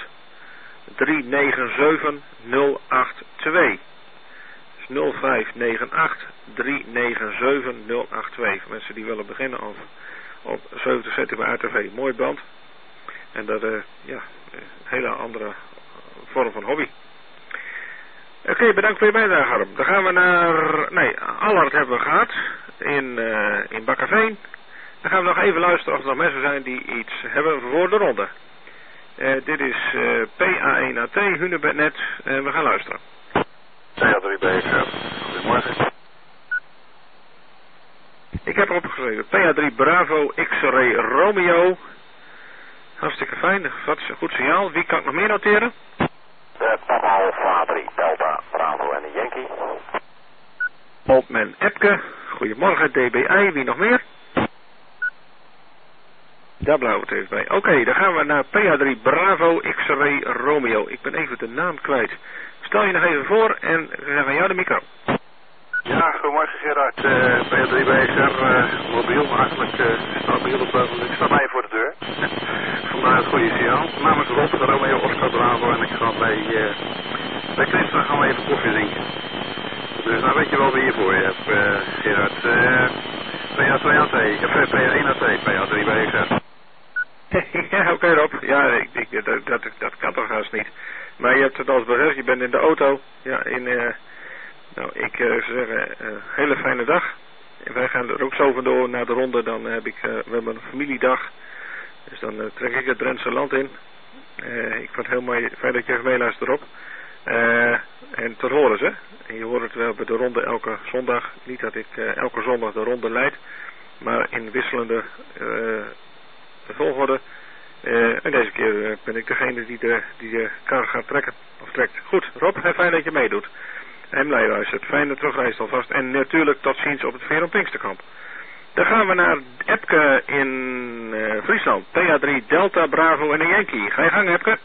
397 082. Dus 0598 397 082. Voor mensen die willen beginnen op 70 centimeter ATV. Mooi band. En dat een hele andere vorm van hobby. Oké, bedankt voor je bijdrage, Harm. Dan gaan we naar... Nee, Allard hebben we gehad. In Bakkeveen. Dan gaan we nog even luisteren of er nog mensen zijn die iets hebben voor de ronde. Dit is PA1AT, Hunebednet. We gaan luisteren. PA3B, goedemorgen. Ik heb erop geschreven. PA3 Bravo X-Ray Romeo. Hartstikke fijn. Wat is een goed signaal. Wie kan ik nog meer noteren? Papa Alpha 3 Delta Bravo en een Yankee. Oldman Epke. Goedemorgen DBI. Wie nog meer? Daar blauw het even bij. Oké, dan gaan we naar PA3 Bravo X-Ray Romeo. Ik ben even de naam kwijt. Stel je nog even voor en we zeggen aan jou de micro. Ja, goedemorgen Gerard. P3BSR, mobiel, eigenlijk stabiel op ik sta bij voor de deur. Vandaar het goede signaal. Namens Rob, de Romeo Oscar Bravo en ik ga bij Christen gaan we even koffie drinken. Dus nou weet je wel wie je voor je hebt, Gerard. PA2AT, of PA1AT, PA3BSR. Ja, oké Rob. Ja, dat kan toch haast niet. Maar je hebt het als beheer, je bent in de auto. Ja, nou, ik zou zeggen, hele fijne dag. En wij gaan er ook zo vandoor naar de ronde. Dan heb ik, we hebben een familiedag. Dus dan trek ik het Drentse land in. Ik vond het heel mooi, fijn dat je even meeluistert erop. En tot horen ze. En je hoort het wel bij de ronde elke zondag. Niet dat ik elke zondag de ronde leid. Maar in wisselende volgorde. En deze keer ben ik degene die de kar gaat trekken. Of trekt. Goed, Rob, fijn dat je meedoet. En blij luistert. Fijne terugreis alvast. En natuurlijk tot ziens op het Veer Pinksterkamp. Dan gaan we naar Epke in Friesland. PA3 Delta Bravo en een Yankee. Ga je gang, Epke?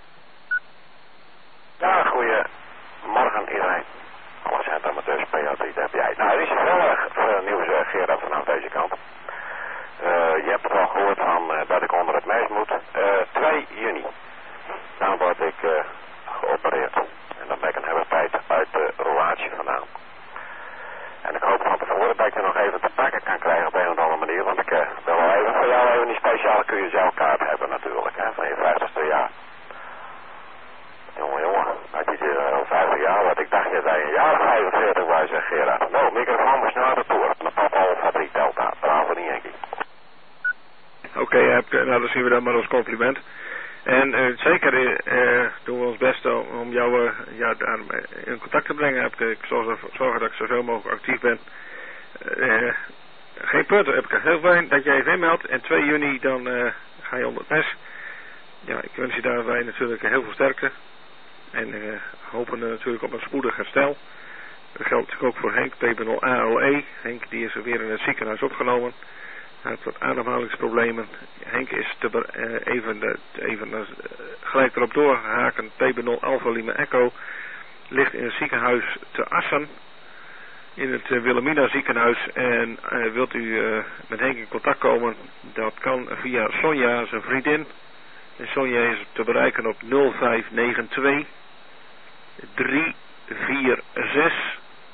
Ja, goeiemorgen iedereen. Alle centamateurs PA3, daar heb jij. Nou, er is heel erg veel nieuws, Gerard, vanaf deze kant. Je hebt het al gehoord van dat ik onder het meis moet. 2 juni. Dan word ik geopereerd. En dan ben ik een hele tijd uit de roulatie vandaan. En ik hoop van tevoren dat ik er nog even te pakken kan krijgen op een of andere manier. Want ik wil wel even voor jou even die speciale QSL-kaart hebben natuurlijk, hè, van je 50ste jaar. Jongen, had je al 50 jaar, wat ik dacht je dat je een jaar 45 was, zeg Gerard. Nou, microfoon was naar de toer. De Papa Fabriek Delta, bravo niet Henkie. Oké, nou dan zien we dat maar als compliment. En zeker doen we ons best om jou in contact te brengen. Ik zal zorgen dat ik zoveel mogelijk actief ben. Geen punten, heb ik heel fijn dat jij even inmeldt. En 2 juni dan ga je onder het mes. Ja, ik wens je daarbij natuurlijk heel veel sterkte. En hopen natuurlijk op een spoedig herstel. Dat geldt natuurlijk ook voor Henk, P0AOE. Henk die is weer in het ziekenhuis opgenomen. Hij heeft wat ademhalingsproblemen. Henk is even gelijk erop doorgehaken. P0 Alpha Lima Echo ligt in het ziekenhuis te Assen. In het Wilhelmina ziekenhuis. En wilt u met Henk in contact komen? Dat kan via Sonja, zijn vriendin. En Sonja is te bereiken op 0592 346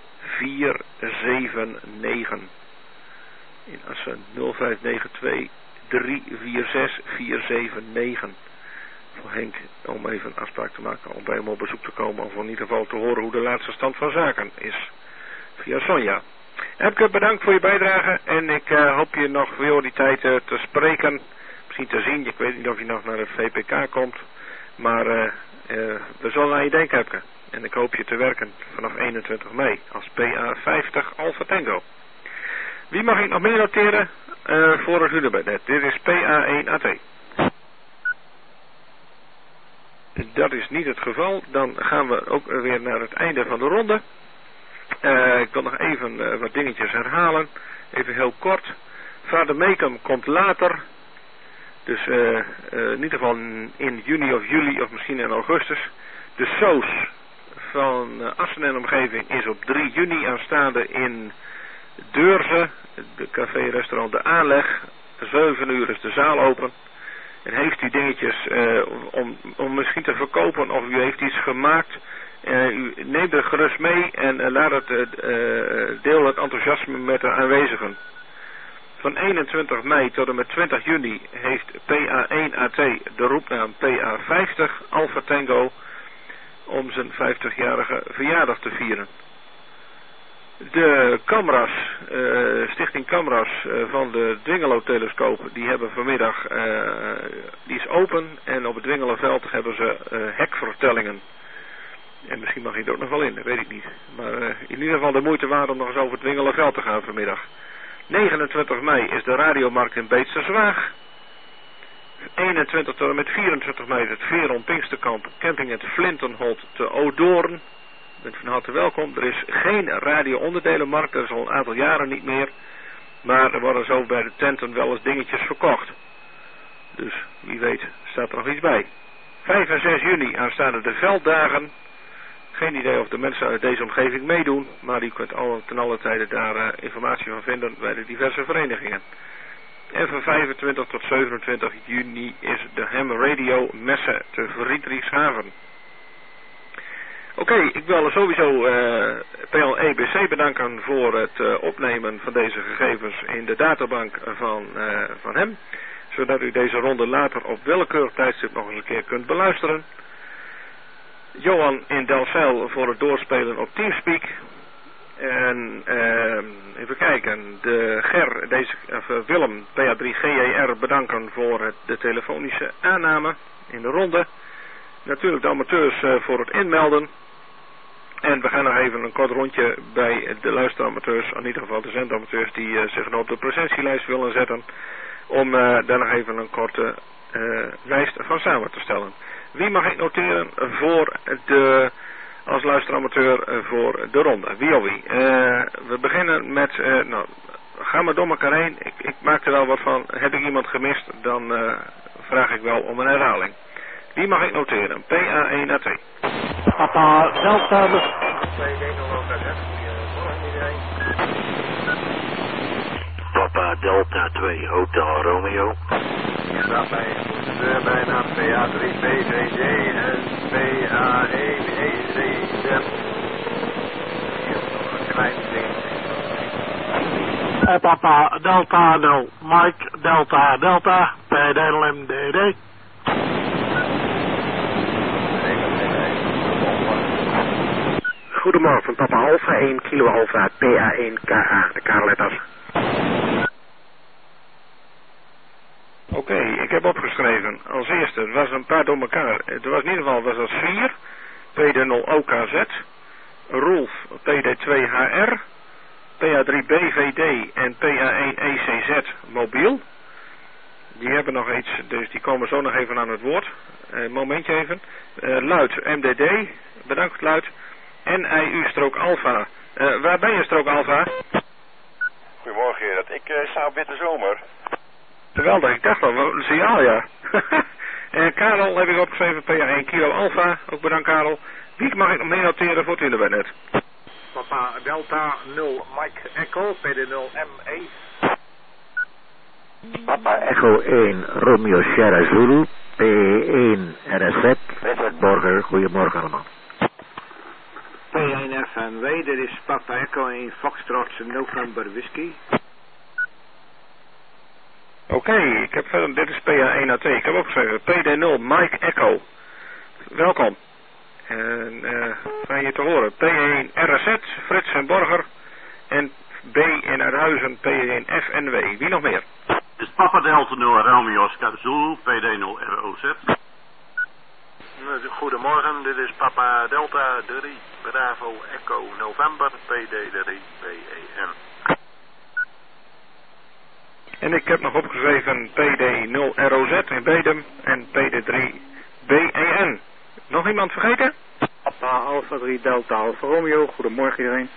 479. In Assen 0592 346 479. Voor Henk om even een afspraak te maken om bij hem op bezoek te komen. Of in ieder geval te horen hoe de laatste stand van zaken is. Via Sonja. Epke, bedankt voor je bijdrage. En ik hoop je nog voor die tijd te spreken. Misschien te zien. Ik weet niet of je nog naar de VPK komt. Maar we zullen aan je denken, Epke. En ik hoop je te werken vanaf 21 mei als PA50 Alpha Tango. Wie mag ik nog meer noteren voor het Hunebednet? Dit is PA1AT. Dat is niet het geval. Dan gaan we ook weer naar het einde van de ronde. Ik wil nog even wat dingetjes herhalen. Even heel kort. Vader Meekum komt later. Dus in ieder geval in juni of juli of misschien in augustus. De Soos van Assen en omgeving is op 3 juni aanstaande in Deurzen. De café-restaurant De Aanleg. 7 uur is de zaal open. En heeft u dingetjes om misschien te verkopen of u heeft iets gemaakt. U neemt het gerust mee en laat het deel het enthousiasme met de aanwezigen. Van 21 mei tot en met 20 juni heeft PA1AT de roepnaam PA50 Alpha Tango om zijn 50-jarige verjaardag te vieren. De Camras, Stichting Camras van de Dwingelo-telescoop, die hebben vanmiddag, die is open en op het Dwingeloveld hebben ze hekvertellingen. En misschien mag je er ook nog wel in, dat weet ik niet. Maar in ieder geval de moeite waard om nog eens over het Dwingeloveld te gaan vanmiddag. 29 mei is de radiomarkt in Beetsterswaag. 21 tot en met 24 mei het Veron Pinksterkamp, camping het Flintenholt te Odoorn. U bent van harte welkom. Er is geen radio-onderdelenmarkt, dat is al een aantal jaren niet meer. Maar er worden zo bij de tenten wel eens dingetjes verkocht. Dus wie weet staat er nog iets bij. 5 en 6 juni aanstaande de Velddagen. Geen idee of de mensen uit deze omgeving meedoen, maar u kunt ten alle tijde daar informatie van vinden bij de diverse verenigingen. En van 25 tot 27 juni is de Ham Radio Messe te Friedrichshaven. Oké, ik wil sowieso PLEBC bedanken voor het opnemen van deze gegevens in de databank van hem. Zodat u deze ronde later op willekeurig tijdstip nog eens een keer kunt beluisteren. Johan in Delfzijl voor het doorspelen op Teamspeak. En even kijken, Willem, PA3GER bedanken voor de telefonische aanname in de ronde. Natuurlijk de amateurs voor het inmelden. En we gaan nog even een kort rondje bij de luisteramateurs, in ieder geval de zendamateurs die zich nog op de presentielijst willen zetten. Om daar nog even een korte lijst van samen te stellen. Wie mag ik noteren als luisteramateur voor de ronde? Wie of wie? We beginnen met, ga maar door elkaar heen. Ik maak er wel wat van. Heb ik iemand gemist, dan vraag ik wel om een herhaling. Wie mag ik noteren? PA1AT. Papa Delta. Papa Delta 2 Hotel Romeo. Ik sta bij de deur bijna PA3 BVD en PA1 ECZ. Hier is nog een klein ding. Papa Delta 0 Mike Delta Delta PDLMDD. Goedemorgen, Papa Alpha 1 Kilo Alpha PA1 KA, de K-letters. Oké, ik heb opgeschreven. Als eerste, het was een paar door elkaar. Het was in ieder geval was dat 4, PD0 OKZ, Rolf PD2HR, PA3 BVD en PA1 ECZ mobiel. Die hebben nog iets, dus die komen zo nog even aan het woord. Momentje even. Luid MDD, bedankt Luid. NIU Alpha. Waar ben je Alpha? Goedemorgen Gerard, ik sta op Witte Zomer. Geweldig, ik dacht al, een signaal ja. Karel heb ik opgeschreven, PA1 Kilo Alpha. Ook bedankt Karel. Wie mag ik nog mee noteren voor het internet? Papa Delta 0 Mike Echo PD0 ME. Papa Echo 1 Romeo Sierra Zulu P1 RSZ Richard Borger. Goedemorgen allemaal. P1 FNW, dit is Papa Echo 1 Foxtrot November Whisky. Oké, ik heb verder, dit is PA1 AT, ik heb opgeschreven PD0 Mike Echo. Welkom. En fijn je te horen. P1 RZ, Frits en Borger. En B in Uithuizen, P1 FNW. Wie nog meer? Dit is Papa Delta 0 Romeo Oscar Zulu, PD0 ROZ. Goedemorgen, dit is Papa Delta 3 Bravo Echo November PD3 BEN. En ik heb nog opgeschreven PD0 ROZ in Bedum en PD3 BEN. Nog iemand vergeten? Papa Alpha 3 Delta Alpha Romeo, goedemorgen iedereen.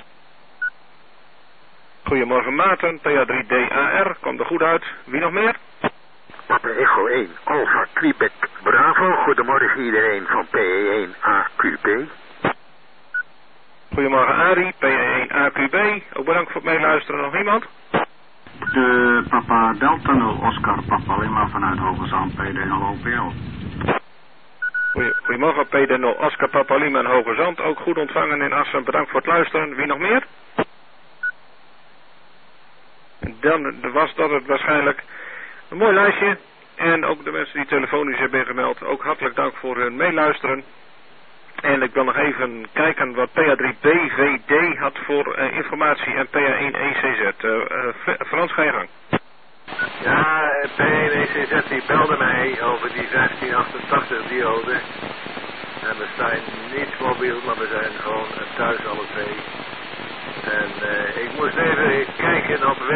Goedemorgen Maarten, PA3 DAR, komt er goed uit. Wie nog meer? Papa Echo 1 Alpha Quebec Bravo, goedemorgen iedereen van PE1 AQB. Goedemorgen Arie, PE1 AQB, ook bedankt voor het meeluisteren. Nog iemand? De Papa Delta 0 Oscar Papa Lima vanuit Hoge Zand PD0 OPL. Goedemorgen PD0 Oscar Papa Lima en Hoge Zand, ook goed ontvangen in Assen. Bedankt voor het luisteren. Wie nog meer? Dan was dat het waarschijnlijk. Een mooi lijstje. En ook de mensen die telefonisch hebben gemeld, ook hartelijk dank voor hun meeluisteren. En ik wil nog even kijken wat PA3 BVD had voor informatie en PA1 ECZ. Frans, ga je gang. Ja, PA1 ECZ die belde mij over die 1588 diode. En we zijn niet mobiel, maar we zijn gewoon thuis alle twee. En ik moest even kijken op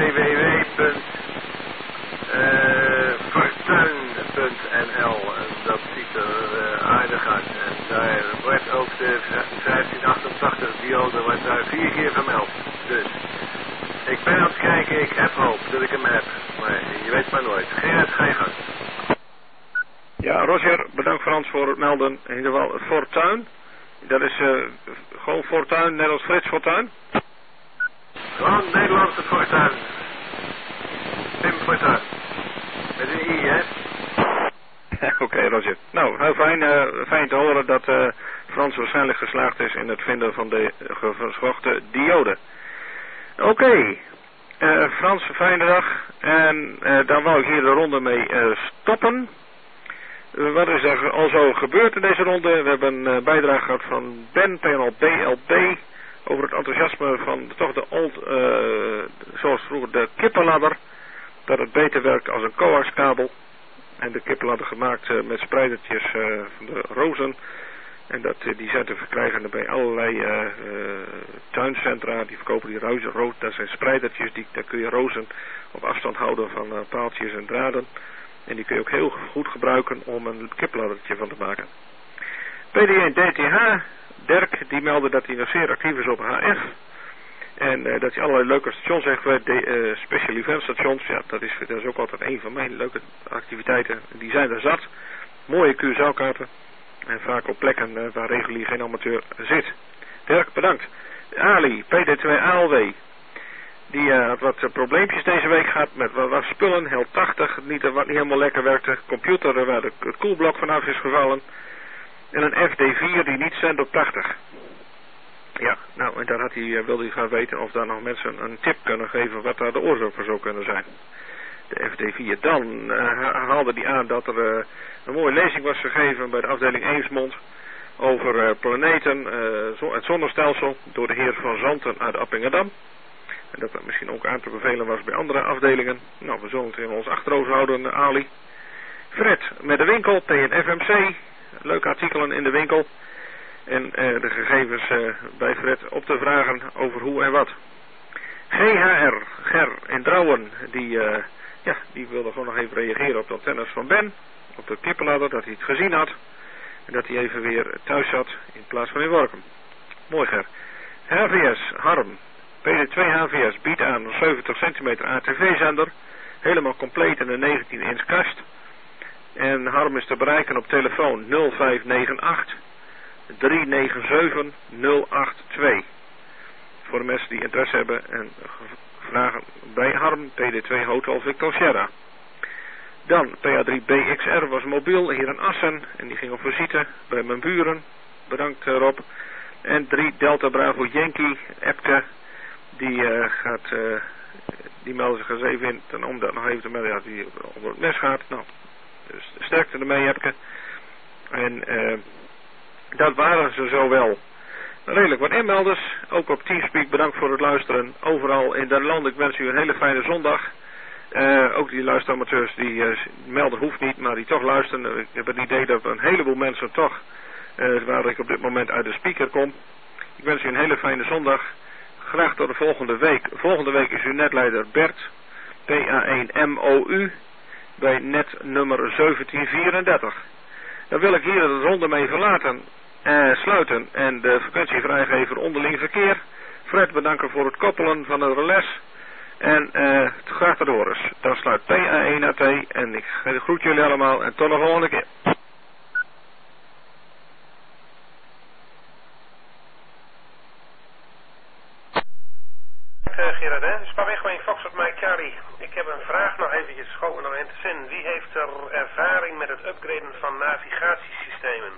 www.fortuin.nl. Dat ziet er aardig uit. En daar wordt ook de 1588 diode wordt daar 4 keer vermeld. Dus ik ben aan het kijken, ik heb hoop dat ik hem heb. Maar je weet maar nooit. Gerard, ga je gang. Ja, Roger, bedankt Frans voor het melden. In ieder geval Fortuin. Dat is gewoon Fortuin, net als Frits Fortuin. Gewoon Nederlandse Fortuin. Pim Fortuin. Met een I, hè? Oké, Roger. Nou, heel fijn te horen dat Frans waarschijnlijk geslaagd is in het vinden van de gezochte diode. Oké. Frans, fijne dag. En dan wou ik hier de ronde mee stoppen. Wat is er al zo gebeurd in deze ronde? We hebben een bijdrage gehad van Ben, panel BLB, over het enthousiasme van toch de zoals vroeger de kippenladder, dat het beter werkt als een coaxkabel. En de kippenladder gemaakt met spreidertjes van de rozen. En die zijn te verkrijgen bij allerlei tuincentra. Die verkopen die rozen. Dat zijn spreidertjes, daar kun je rozen op afstand houden van paaltjes en draden. En die kun je ook heel goed gebruiken om een kipladdertje van te maken. PD1 DTH, Dirk, die meldde dat hij nog zeer actief is op HF. En dat hij allerlei leuke stations heeft gewerkt, special event stations. Ja, dat is ook altijd een van mijn leuke activiteiten. Die zijn er zat. Mooie QSL-kaarten. En vaak op plekken waar regulier geen amateur zit. Dirk, bedankt. Ali, PD2 ALW. Die had wat probleempjes deze week gehad met wat spullen, heel 80, wat niet helemaal lekker werkte. Computer waar het koelblok vanaf is gevallen. En een FD4 die niet zendt op 80. Ja, nou en daar wilde hij gaan weten of daar nog mensen een tip kunnen geven wat daar de oorzaak voor zou kunnen zijn. De FD4. Dan haalde hij aan dat er een mooie lezing was gegeven bij de afdeling Eemsmond over planeten, het zonnestelsel door de heer Van Zanten uit Appingedam. En dat misschien ook aan te bevelen was bij andere afdelingen. Nou, we zullen het in ons achterhoofd houden, Ali. Fred, met de winkel, TNFMC. Leuke artikelen in de winkel. En de gegevens bij Fred op te vragen over hoe en wat. GHR, Ger in Drouwen, die wilde gewoon nog even reageren op dat tennis van Ben. Op de kippenladder, dat hij het gezien had. En dat hij even weer thuis zat in plaats van in Workum. Mooi Ger. HVS, Harm. PD2 HVS biedt aan een 70 centimeter ATV-zender. Helemaal compleet in een 19-inch kast. En Harm is te bereiken op telefoon 0598 397 082. Voor de mensen die interesse hebben en vragen bij Harm, PD2 Hotel Victor Sierra. Dan PA3BXR was mobiel hier in Assen en die ging op visite bij mijn buren. Bedankt Rob. En 3 Delta Bravo Yankee Epke. Die melden zich eens even in om dat nog even te melden dat hij op het mes gaat. Nou, dus sterkte ermee Epke. En dat waren ze zo wel. Redelijk wat inmelders. Ook op Teamspeak bedankt voor het luisteren. Overal in den land. Ik wens u een hele fijne zondag. Ook die luisteramateurs die melden hoeft niet, maar die toch luisteren. Ik heb het idee dat een heleboel mensen toch, waar ik op dit moment uit de speaker kom. Ik wens u een hele fijne zondag. Graag tot de volgende week. Volgende week is uw netleider Bert, PA1MOU, bij net nummer 1734. Dan wil ik hier de ronde mee sluiten en de frequentie vrijgeven onderling verkeer. Fred bedanken voor het koppelen van het relais. En graag tot horens. Dan sluit PA1AT en ik groet jullie allemaal en tot de volgende keer. Gerard, hè? Spaarwegweg Foxtrot Mike Charlie. Ik heb een vraag nog eventjes schoon nog in te zin. Wie heeft er ervaring met het upgraden van navigatiesystemen?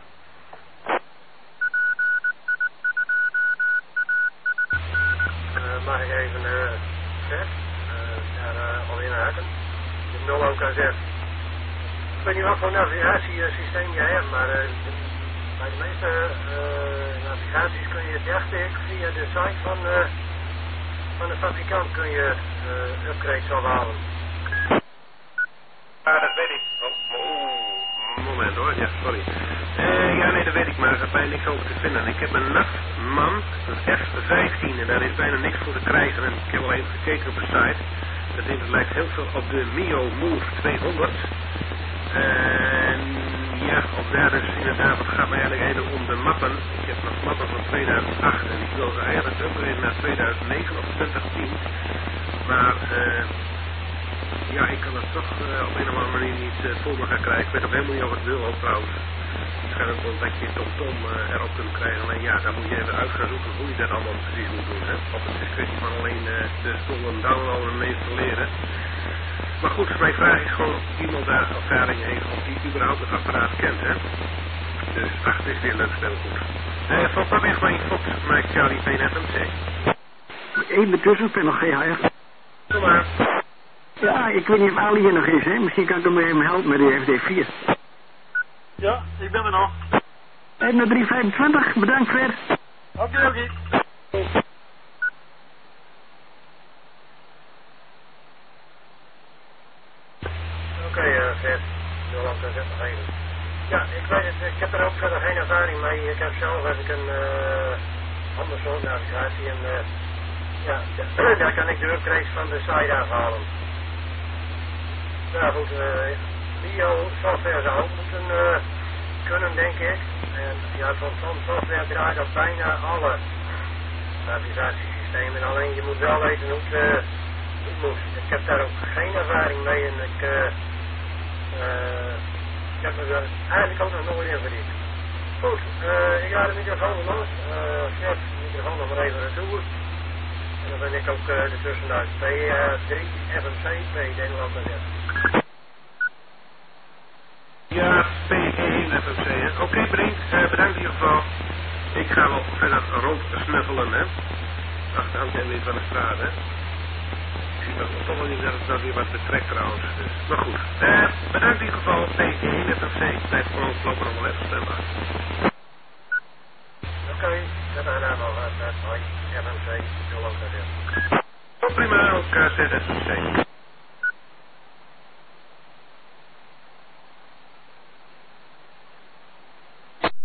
Mag ik even daar al inhaken? De 0 OKZ. Ik weet niet wat voor navigatiesysteem jij hebt, maar bij de meeste navigaties kun je echt via de site van de fabrikant kun je upgrades afhalen. Dat weet ik. Moment hoor, ja, sorry. Ja, nee, dat weet ik, maar er is bijna niks over te vinden. Ik heb een nachtman, een F15 en daar is bijna niks voor te krijgen. En ik heb al even gekeken op de site. Dat ding lijkt heel veel op de Mio Move 200. En ja, op daar dus inderdaad, het gaat mij eigenlijk even om de mappen. Ik heb nog mappen van 2008 en ik wil ze eigenlijk upgraden naar 2009 of 2010. Maar ja, ik kan het toch op een of andere manier niet voor me gaan krijgen. Ik weet nog helemaal niet of het wil ook trouwens. Waarschijnlijk wel dat je TomTom erop kunt krijgen. Alleen ja, dan moet je even uit gaan zoeken hoe je dat allemaal precies moet doen. Hè? Of het is kwestie van alleen de spullen downloaden en installeren. Maar goed, mijn vraag is gewoon of iemand daar ervaring heeft of die überhaupt het apparaat kent. Hè? Dus ach, het is weer leuk speelgoed. Van Spaarwegweg Fox, Mike Charlie PNFMC. Even tussen, ik ben nog GHR. Kom maar. Ja, ik weet niet of Ali hier nog is, hè. Misschien kan ik hem even helpen met de FD4. Ja, ik ben er nog. Even naar 325, bedankt Fred. Oké. Oké, Fred. Ja, ik weet het, ik heb er ook verder geen ervaring mee. Ik heb zelf een ander soort navigatie en ja, daar kan ik de upgrades van de site afhalen. Ja goed, bio-software zou ook moeten kunnen, denk ik. En ja, van software draait op bijna alle navigatiesystemen. Alleen je moet wel weten hoe het moet. Ik heb daar ook geen ervaring mee en ik heb me er eigenlijk ook nog nooit in verdiept. Goed, ik laat de microfoon los. Chef, de microfoon nog maar even retour. En dan ben ik ook ertussenuit. P3 FMC, P Nederland en Ja, P1 FMC, hè. Oké, Brink, bedankt in ieder geval. Ik ga wel verder rondsnuffelen, hè. Achterhand en weer van de straat, hè. Ik zie dat toch wel niet dat het dan weer wat betrekt trouwens. Dus. Maar goed, bedankt in ieder geval. P1 FMC, blijft gewoon lopen nog wel even stemmen. Oké, dat is dan nog FMC, heel lang. Prima, ook ZFMC.